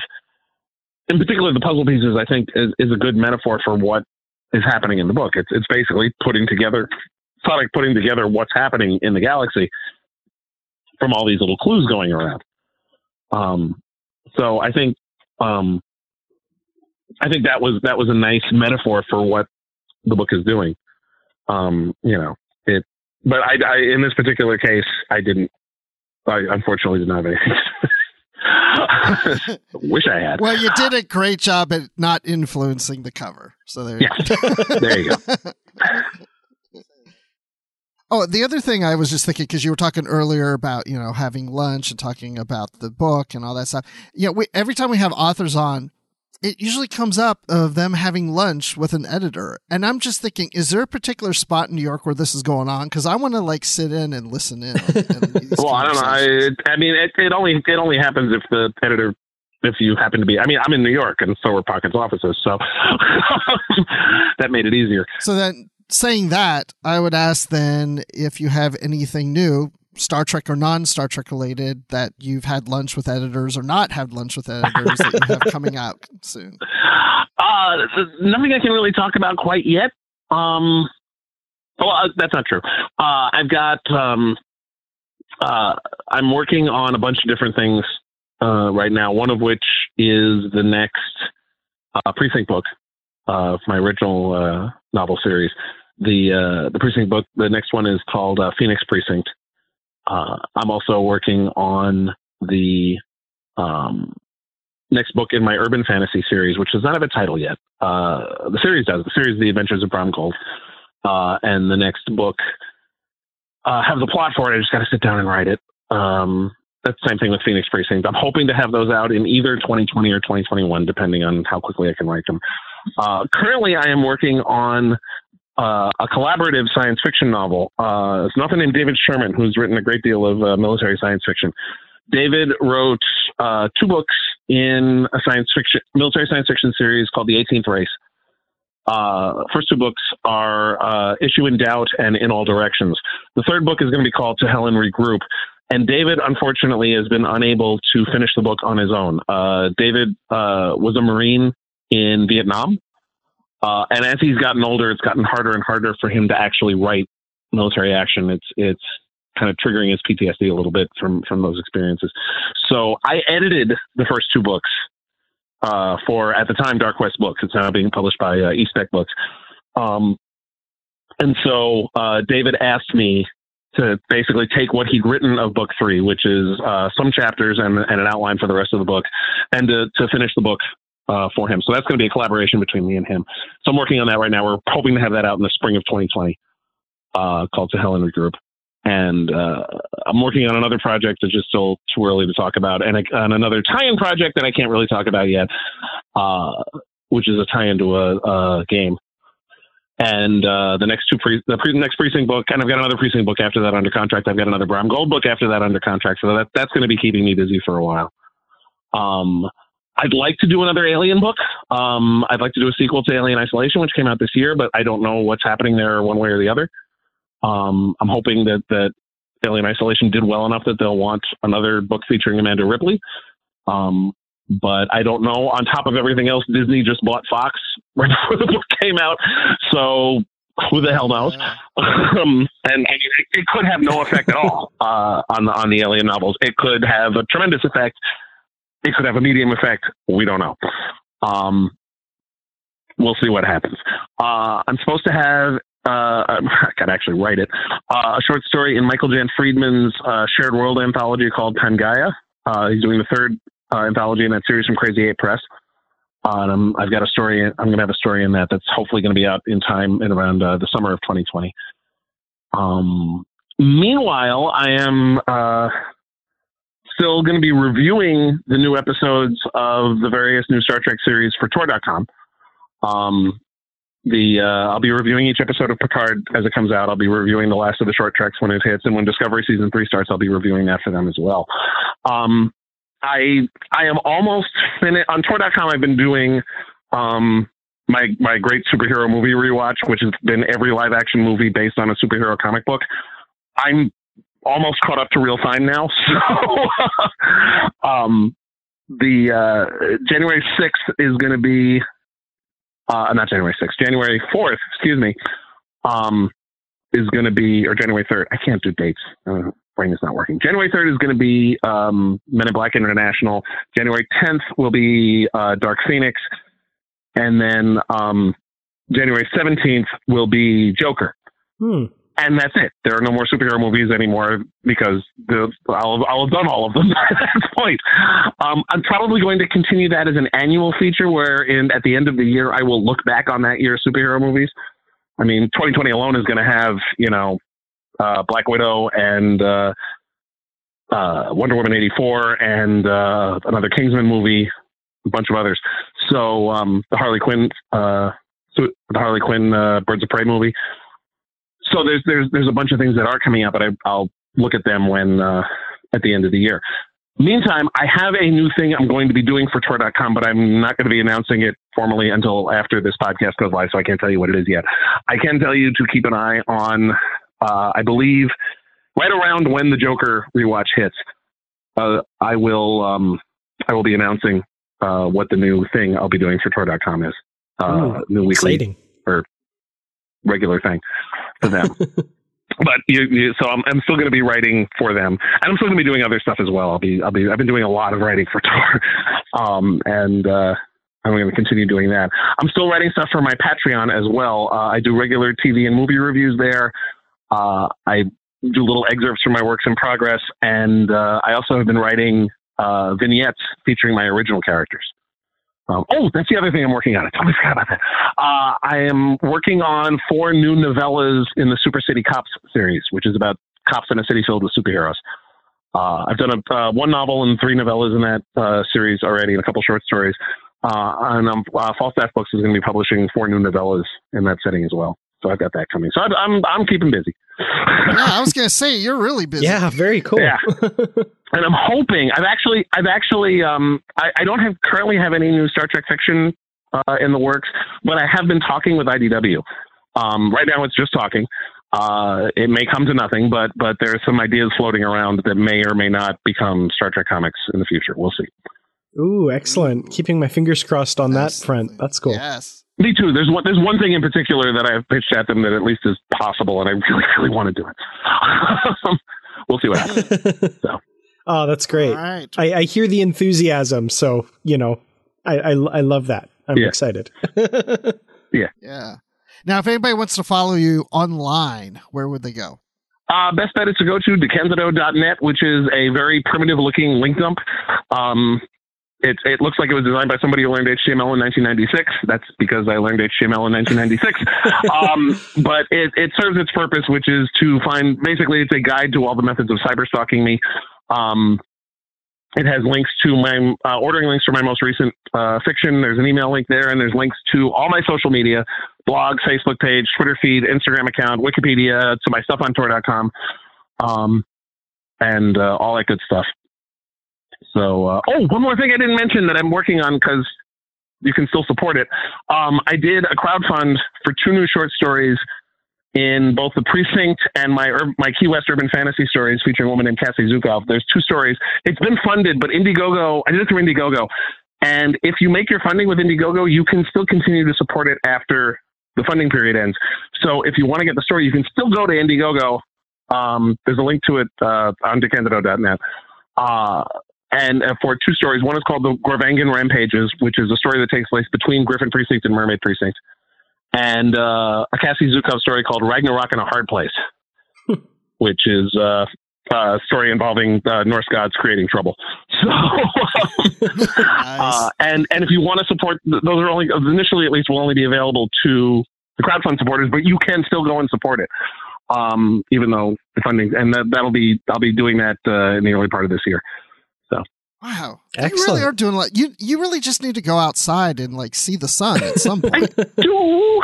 in particular, the puzzle pieces, I think is, is a good metaphor for what is happening in the book. It's, it's basically putting together, it's not like putting together what's happening in the galaxy from all these little clues going around. Um, so I think, um, I think that was that was a nice metaphor for what the book is doing. Um, you know, it. But I, I, in this particular case, I didn't. I unfortunately did not have anything. Wish I had. Well, you did a great job at not influencing the cover. So there. Yeah. There you go. Oh, the other thing I was just thinking, because you were talking earlier about, you know, having lunch and talking about the book and all that stuff. You know, we, every time we have authors on, it usually comes up of them having lunch with an editor. And I'm just thinking, is there a particular spot in New York where this is going on? Because I want to like sit in and listen in. On, on these well, I don't know. I, I mean, it, it only it only happens if the editor, if you happen to be, I mean, I'm in New York and so are Pocket's offices. So that made it easier. So then saying that, I would ask then if you have anything new, Star Trek or non-Star Trek related, that you've had lunch with editors or not had lunch with editors that you have coming out soon. Uh, nothing I can really talk about quite yet. Um, well, uh, that's not true. Uh, I've got, um, uh, I'm working on a bunch of different things uh, right now, one of which is the next uh, Precinct book uh, for my original uh, novel series. The, uh, the Precinct book, the next one is called uh, Phoenix Precinct. Uh, I'm also working on the um, next book in my urban fantasy series, which does not have a title yet. Uh, the series does. The series is The Adventures of Prom Gold. Uh, and the next book uh, have the plot for it. I just got to sit down and write it. Um, that's the same thing with Phoenix Precinct. I'm hoping to have those out in either twenty twenty or twenty twenty-one, depending on how quickly I can write them. Uh, currently, I am working on Uh, a collaborative science fiction novel. Uh, it's nothing named David Sherman, who's written a great deal of uh, military science fiction. David wrote uh, two books in a science fiction, military science fiction series called The eighteenth Race. Uh, first two books are uh, Issue in Doubt and In All Directions. The third book is going to be called To Hell and Regroup. And David, unfortunately, has been unable to finish the book on his own. Uh, David uh, was a Marine in Vietnam. Uh, and as he's gotten older, it's gotten harder and harder for him to actually write military action. It's it's kind of triggering his P T S D a little bit from, from those experiences. So I edited the first two books uh, for, at the time, Dark West Books. It's now being published by uh, East Beck Books. Um, and so uh, David asked me to basically take what he'd written of book three, which is uh, some chapters and, and an outline for the rest of the book, and to, to finish the book Uh, for him. So that's going to be a collaboration between me and him. So I'm working on that right now. We're hoping to have that out in the spring of twenty twenty, uh, called To Hell and Regroup. And uh, I'm working on another project that's just still too early to talk about, and, a, and another tie-in project that I can't really talk about yet, uh, which is a tie-in to a, a game. And uh, the next two, pre- the pre- next Precinct book, and I've got another Precinct book after that under contract. I've got another Bram Gold book after that under contract. So that that's going to be keeping me busy for a while. Um, I'd like to do another Alien book. Um, I'd like to do a sequel to Alien Isolation, which came out this year, but I don't know what's happening there one way or the other. Um, I'm hoping that, that Alien Isolation did well enough that they'll want another book featuring Amanda Ripley. Um, but I don't know. On top of everything else, Disney just bought Fox right before the book came out. So who the hell knows? um, and and it, it could have no effect at all uh, on the, on the Alien novels. It could have a tremendous effect. It could have a medium effect. We don't know. Um, we'll see what happens. Uh, I'm supposed to have, uh, I got to actually write it, uh, a short story in Michael Jan Friedman's uh, Shared World anthology called Pangea. Uh, he's doing the third uh, anthology in that series from Crazy Eight Press. Uh, and I'm, I've got a story, I'm going to have a story in that that's hopefully going to be out in time in around uh, the summer of twenty twenty. Um, meanwhile, I am... Uh, still going to be reviewing the new episodes of the various new Star Trek series for Tor dot com. Um, the uh, I'll be reviewing each episode of Picard as it comes out. I'll be reviewing the last of the short treks when it hits, and when Discovery season three starts, I'll be reviewing that for them as well. Um, I I am almost finished on Tor dot com. I've been doing um, my my great superhero movie rewatch, which has been every live action movie based on a superhero comic book. I'm almost caught up to Real Fine now. So, um, the, uh, January sixth is going to be, uh, not January sixth, January fourth, excuse me, um, is going to be, or January third. I can't do dates. Uh, brain is not working. January third is going to be, um, Men in Black International. January tenth will be, uh, Dark Phoenix. And then, um, January seventeenth will be Joker. Hmm. And that's it. There are no more superhero movies anymore because the, I'll, I'll have done all of them at this point. Um, I'm probably going to continue that as an annual feature where in, at the end of the year, I will look back on that year's superhero movies. I mean, twenty twenty alone is going to have, you know, uh, Black Widow and uh, uh, Wonder Woman eighty-four and uh, another Kingsman movie, a bunch of others. So um, the Harley Quinn, uh, the Harley Quinn uh, Birds of Prey movie. So there's there's there's a bunch of things that are coming up, but I, I'll look at them when uh, at the end of the year. Meantime, I have a new thing I'm going to be doing for Tor dot com, but I'm not going to be announcing it formally until after this podcast goes live, so I can't tell you what it is yet. I can tell you to keep an eye on, uh, I believe, right around when the Joker rewatch hits, uh, I will um, I will be announcing uh, what the new thing I'll be doing for Tor dot com is. Uh, Ooh, new weekly exciting. Or regular thing for them. But you, you, so I'm, I'm still going to be writing for them, and I'm still going to be doing other stuff as well. I'll be, I'll be, I've been doing a lot of writing for Tor, um, and uh, I'm going to continue doing that. I'm still writing stuff for my Patreon as well. Uh, I do regular T V and movie reviews there. Uh, I do little excerpts from my works in progress, and uh, I also have been writing uh, vignettes featuring my original characters. Um, oh, that's the other thing I'm working on. I totally forgot about that. Uh, I am working on four new novellas in the Super City Cops series, which is about cops in a city filled with superheroes. Uh, I've done a, uh, one novel and three novellas in that uh, series already, and a couple short stories. Uh, and um, uh, Falstaff Books is going to be publishing four new novellas in that setting as well. So I've got that coming. So I'm I'm, I'm keeping busy. Yeah, I was going to say you're really busy. Yeah, very cool. Yeah. And I'm hoping I've actually, I've actually, um, I, I don't have currently have any new Star Trek fiction uh, in the works, but I have been talking with I D W. Um, right now, it's just talking. Uh, it may come to nothing, but but there are some ideas floating around that may or may not become Star Trek comics in the future. We'll see. Ooh, excellent! Keeping my fingers crossed on that front. That's cool. Yes. Me too. There's one. There's one thing in particular that I've pitched at them that at least is possible, and I really, really want to do it. We'll see what happens. So. Oh, that's great. All right. I, I hear the enthusiasm, so, you know, I, I, I love that. I'm yeah. excited. yeah. Yeah. Now, if anybody wants to follow you online, where would they go? Uh, best bet is to go to decanzido dot net, which is a very primitive-looking link dump. Um, it, it looks like it was designed by somebody who learned H T M L in nineteen ninety-six. That's because I learned H T M L in nineteen ninety-six. um, but it, it serves its purpose, which is to find, basically, it's a guide to all the methods of cyberstalking me. Um, it has links to my uh, ordering links for my most recent uh, fiction. There's an email link there, and there's links to all my social media, blog, Facebook page, Twitter feed, Instagram account, Wikipedia, to my stuff on Tor dot com, um, and uh, all that good stuff. So, uh, oh, one more thing I didn't mention that I'm working on because you can still support it. Um, I did a crowdfund for two new short stories in both The Precinct and my ur- my Key West urban fantasy stories featuring a woman named Cassie Zukov. There's two stories. It's been funded, but Indiegogo, I did it through Indiegogo. And if you make your funding with Indiegogo, you can still continue to support it after the funding period ends. So if you want to get the story, you can still go to Indiegogo. Um, there's a link to it uh, on decanzido dot net. Uh, and uh, for two stories, one is called The Gorvangan Rampages, which is a story that takes place between Griffin Precinct and Mermaid Precinct. And uh, a Cassie Zukov story called Ragnarok in a Hard Place, which is uh, a story involving uh, Norse gods creating trouble. So, nice. uh, and and if you want to support, those are only initially at least will only be available to the crowdfund supporters, but you can still go and support it, um, even though the funding and that that'll be I'll be doing that uh, in the early part of this year. So. Wow. Excellent. You really are doing like you you really just need to go outside and like see the sun at some point. I do.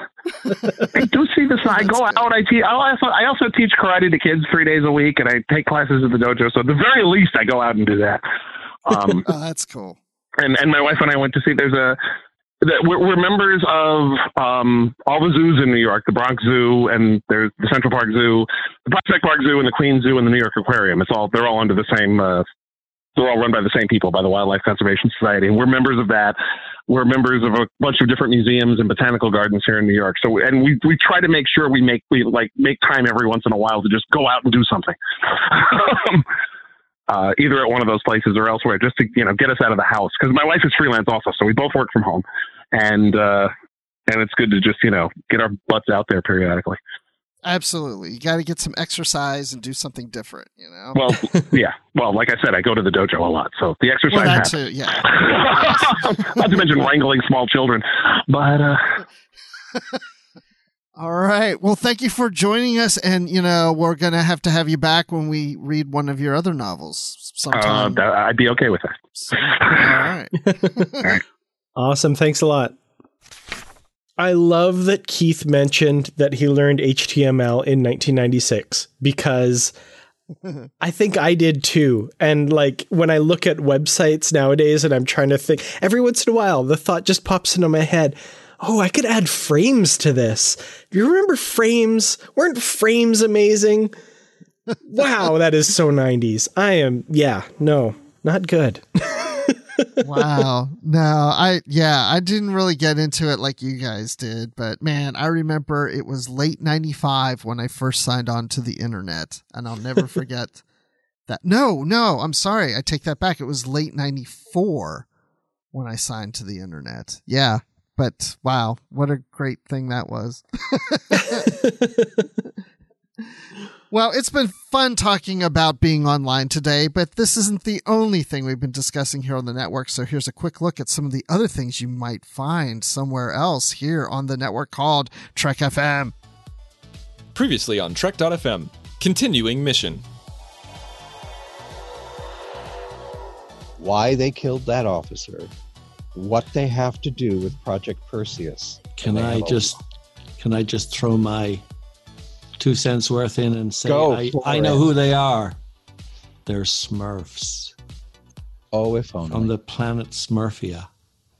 I do see the sun. I go good. out. I teach. I also I also teach karate to kids three days a week, and I take classes at the dojo. So at the very least, I go out and do that. Um, Oh, that's cool. and and my wife and I went to see. There's a. that We're, we're members of um, all the zoos in New York, the Bronx Zoo, and there's the Central Park Zoo, the Prospect Park Zoo, and the Queens Zoo, and the New York Aquarium. It's all they're all under the same. Uh, They're all run by the same people, by the Wildlife Conservation Society. And we're members of that. We're members of a bunch of different museums and botanical gardens here in New York. So, and we, we try to make sure we make, we like make time every once in a while to just go out and do something. uh, either at one of those places or elsewhere, just to, you know, get us out of the house. Cause my wife is freelance also. So we both work from home, and, uh, and it's good to just, you know, get our butts out there periodically. Absolutely. You got to get some exercise and do something different, you know? Well, yeah. Well, like I said, I go to the dojo a lot, so the exercise Well, that happens. too, yeah. Not to mention wrangling small children. But, uh... All right. Well, thank you for joining us. And, you know, we're going to have to have you back when we read one of your other novels sometime. Uh, that, I'd be okay with that. So, all right. Awesome. Thanks a lot. I love that Keith mentioned that he learned H T M L in nineteen ninety-six because I think I did too. And like when I look at websites nowadays and I'm trying to think, every once in a while, the thought just pops into my head. Oh, I could add frames to this. Do you remember frames? Weren't frames amazing? Wow, that is so nineties. I am, yeah, no, not good. Wow. No, I, yeah, I didn't really get into it like you guys did, but man, I remember it was late ninety-five when I first signed on to the internet, and I'll never forget that. No, no, I'm sorry. I take that back. It was late ninety-four when I signed to the internet. Yeah. But wow, what a great thing that was. Well, it's been fun talking about being online today, but this isn't the only thing we've been discussing here on the network. So here's a quick look at some of the other things you might find somewhere else here on the network called Trek F M. Previously on Trek dot F M, continuing mission. Why they killed that officer, what they have to do with Project Perseus. Can I just can I just throw my two cents worth in and say Go I, for I know it. who they are. They're Smurfs Oh, if only. from the planet Smurfia.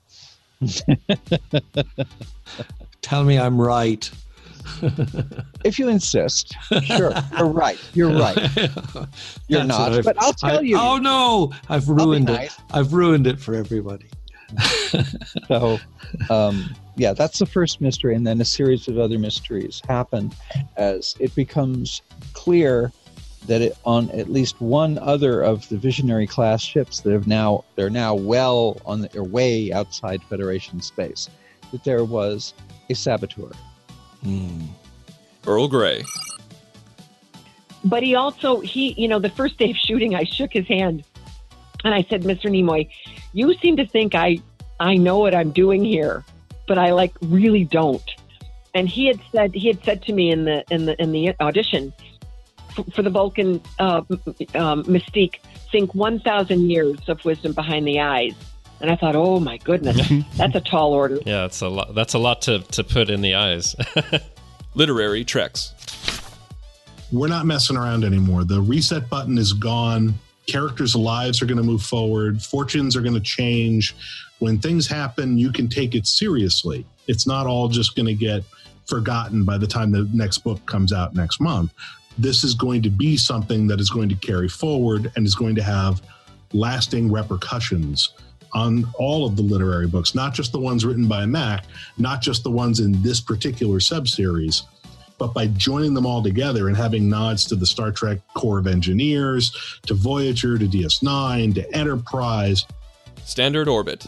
Tell me I'm right. If you insist. Sure. You're right. You're right. You're That's not. what I've- But I'll tell I- you. Oh no! I've I'll be ruined it. nice. I've ruined it for everybody. So, um, yeah, that's the first mystery, and then a series of other mysteries happen as it becomes clear that it, on at least one other of the Visionary class ships that have now they're now well on their way outside Federation space, that there was a saboteur. Hmm. Earl Grey. But he also, he, you know, the first day of shooting, I shook his hand and I said, Mister Nimoy, you seem to think I, I know what I'm doing here, but I like really don't. And he had said, he had said to me in the, in the, in the audition for, for the Vulcan uh, um, mystique, think one thousand years of wisdom behind the eyes. And I thought, oh my goodness, that's a tall order. Yeah, it's a lot. That's a lot to, to put in the eyes. Literary Treks. We're not messing around anymore. The reset button is gone. Characters' lives are going to move forward. Fortunes are going to change. When things happen, you can take it seriously. It's not all just going to get forgotten by the time the next book comes out next month. This is going to be something that is going to carry forward and is going to have lasting repercussions on all of the literary books, not just the ones written by Mac, not just the ones in this particular subseries, but by joining them all together and having nods to the Star Trek Corps of Engineers, to Voyager, to D S nine, to Enterprise. Standard Orbit.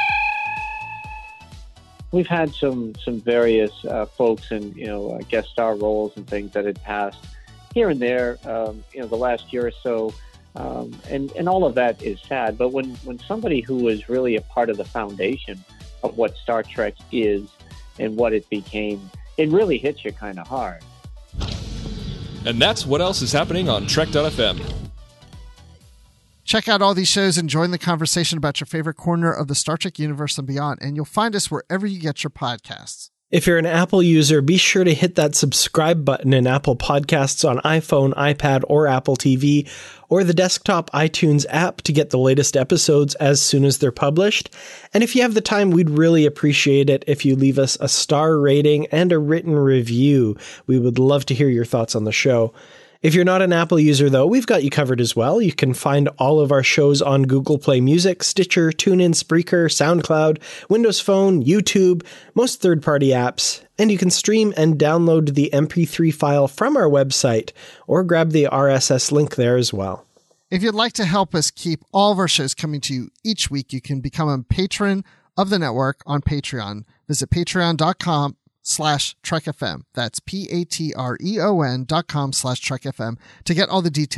We've had some some various uh, folks in you know uh, guest star roles and things that had passed here and there. Um, you know, the last year or so, um, and and all of that is sad. But when when somebody who was really a part of the foundation of what Star Trek is and what it became, it really hits you kind of hard. And that's what else is happening on Trek dot F M. Check out all these shows and join the conversation about your favorite corner of the Star Trek universe and beyond, and you'll find us wherever you get your podcasts. If you're an Apple user, be sure to hit that subscribe button in Apple Podcasts on iPhone, iPad, or Apple T V, or the desktop iTunes app to get the latest episodes as soon as they're published. And if you have the time, we'd really appreciate it if you leave us a star rating and a written review. We would love to hear your thoughts on the show. If you're not an Apple user, though, we've got you covered as well. You can find all of our shows on Google Play Music, Stitcher, TuneIn, Spreaker, SoundCloud, Windows Phone, YouTube, most third-party apps, and you can stream and download the M P three file from our website or grab the R S S link there as well. If you'd like to help us keep all of our shows coming to you each week, you can become a patron of the network on Patreon. Visit patreon.com slash Trek FM. That's P-A-T-R-E-O-N dot com slash Trek FM to get all the details.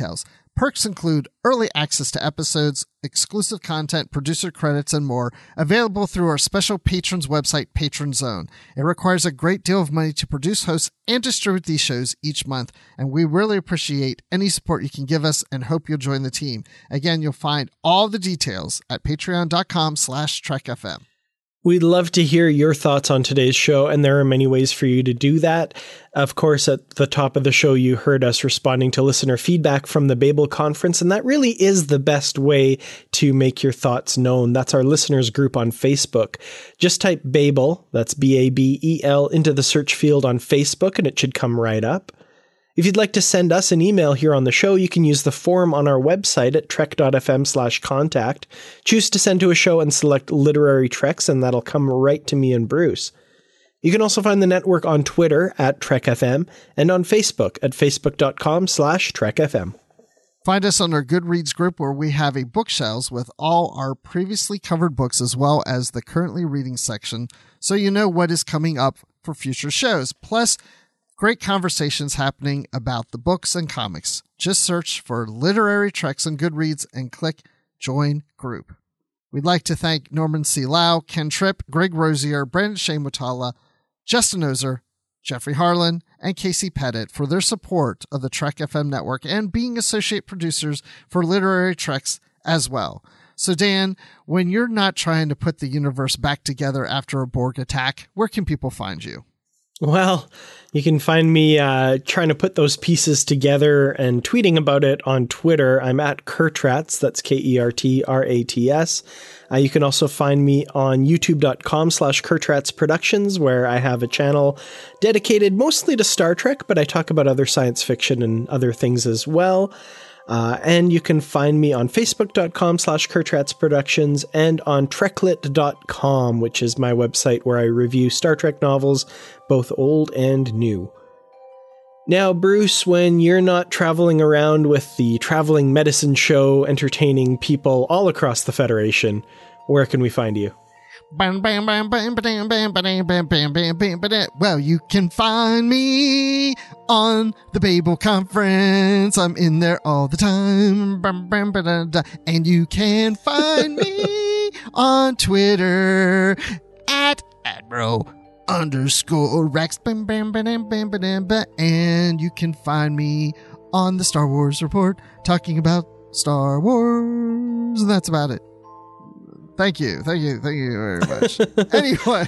Perks include early access to episodes, exclusive content, producer credits, and more, available through our special patrons website, Patron Zone. It requires a great deal of money to produce, host, and distribute these shows each month, and we really appreciate any support you can give us and hope you'll join the team. Again, you'll find all the details at patreon.com slash trekfm. We'd love to hear your thoughts on today's show, and there are many ways for you to do that. Of course, at the top of the show, you heard us responding to listener feedback from the Babel Conference, and that really is the best way to make your thoughts known. That's our listeners group on Facebook. Just type Babel, that's B A B E L, into the search field on Facebook, and it should come right up. If you'd like to send us an email here on the show, you can use the form on our website at trek.fm slash contact. Choose to send to a show and select Literary Treks, and that'll come right to me and Bruce. You can also find the network on Twitter at TrekFM and on Facebook at facebook.com slash TrekFM. Find us on our Goodreads group, where we have a bookshelves with all our previously covered books as well as the currently reading section, so you know what is coming up for future shows. Plus, great conversations happening about the books and comics. Just search for Literary Treks on Goodreads and click Join Group. We'd like to thank Norman C. Lau, Ken Tripp, Greg Rosier, Brandon Shane Mutala, Justin Ozer, Jeffrey Harlan, and Casey Pettit for their support of the Trek F M network and being associate producers for Literary Treks as well. So Dan, when you're not trying to put the universe back together after a Borg attack, where can people find you? Well, you can find me uh, trying to put those pieces together and tweeting about it on Twitter. I'm at Kertrats, that's K E R T R A T S. Uh, you can also find me on youtube.com slash Kertrats Productions, where I have a channel dedicated mostly to Star Trek, but I talk about other science fiction and other things as well. Uh, and you can find me on facebook.com slash Kertrats Productions and on treklit dot com, which is my website where I review Star Trek novels, both old and new. Now, Bruce, when you're not traveling around with the Traveling Medicine Show entertaining people all across the Federation, where can we find you? Well, you can find me on the Babel Conference. I'm in there all the time. And you can find me on Twitter at Admiral underscore Rex. And you can find me on the Star Wars Report talking about Star Wars. And that's about it. Thank you. Thank you. Thank you very much. Anyway.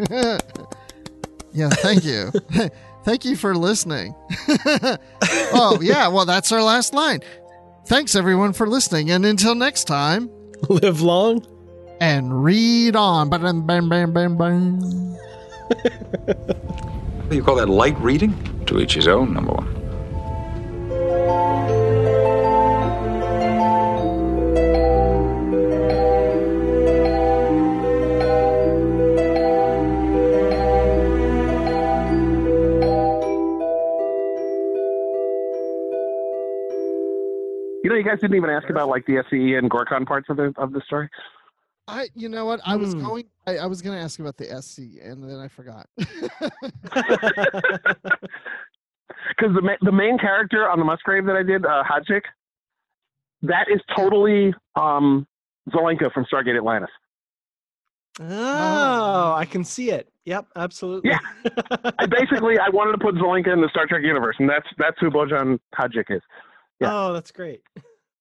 Yeah, thank you. Thank you for listening. Oh, yeah. Well, that's our last line. Thanks, everyone, for listening. And until next time, live long and read on. Bam, bam, bam, bam, bam. What do you call that, light reading? To each his own, number one. You know, you guys didn't even ask about like the S C E and Gorkon parts of the of the story. I, you know what, I was Hmm. going, I, I was going to ask about the S C, and then I forgot. Because the ma- the main character on the Musgrave that I did, uh, Hadjik, that is totally um, Zelenka from Stargate Atlantis. Oh, I can see it. Yep, absolutely. Yeah. I basically I wanted to put Zelenka in the Star Trek universe, and that's that's who Bojan Hadjik is. Yeah. Oh, that's great.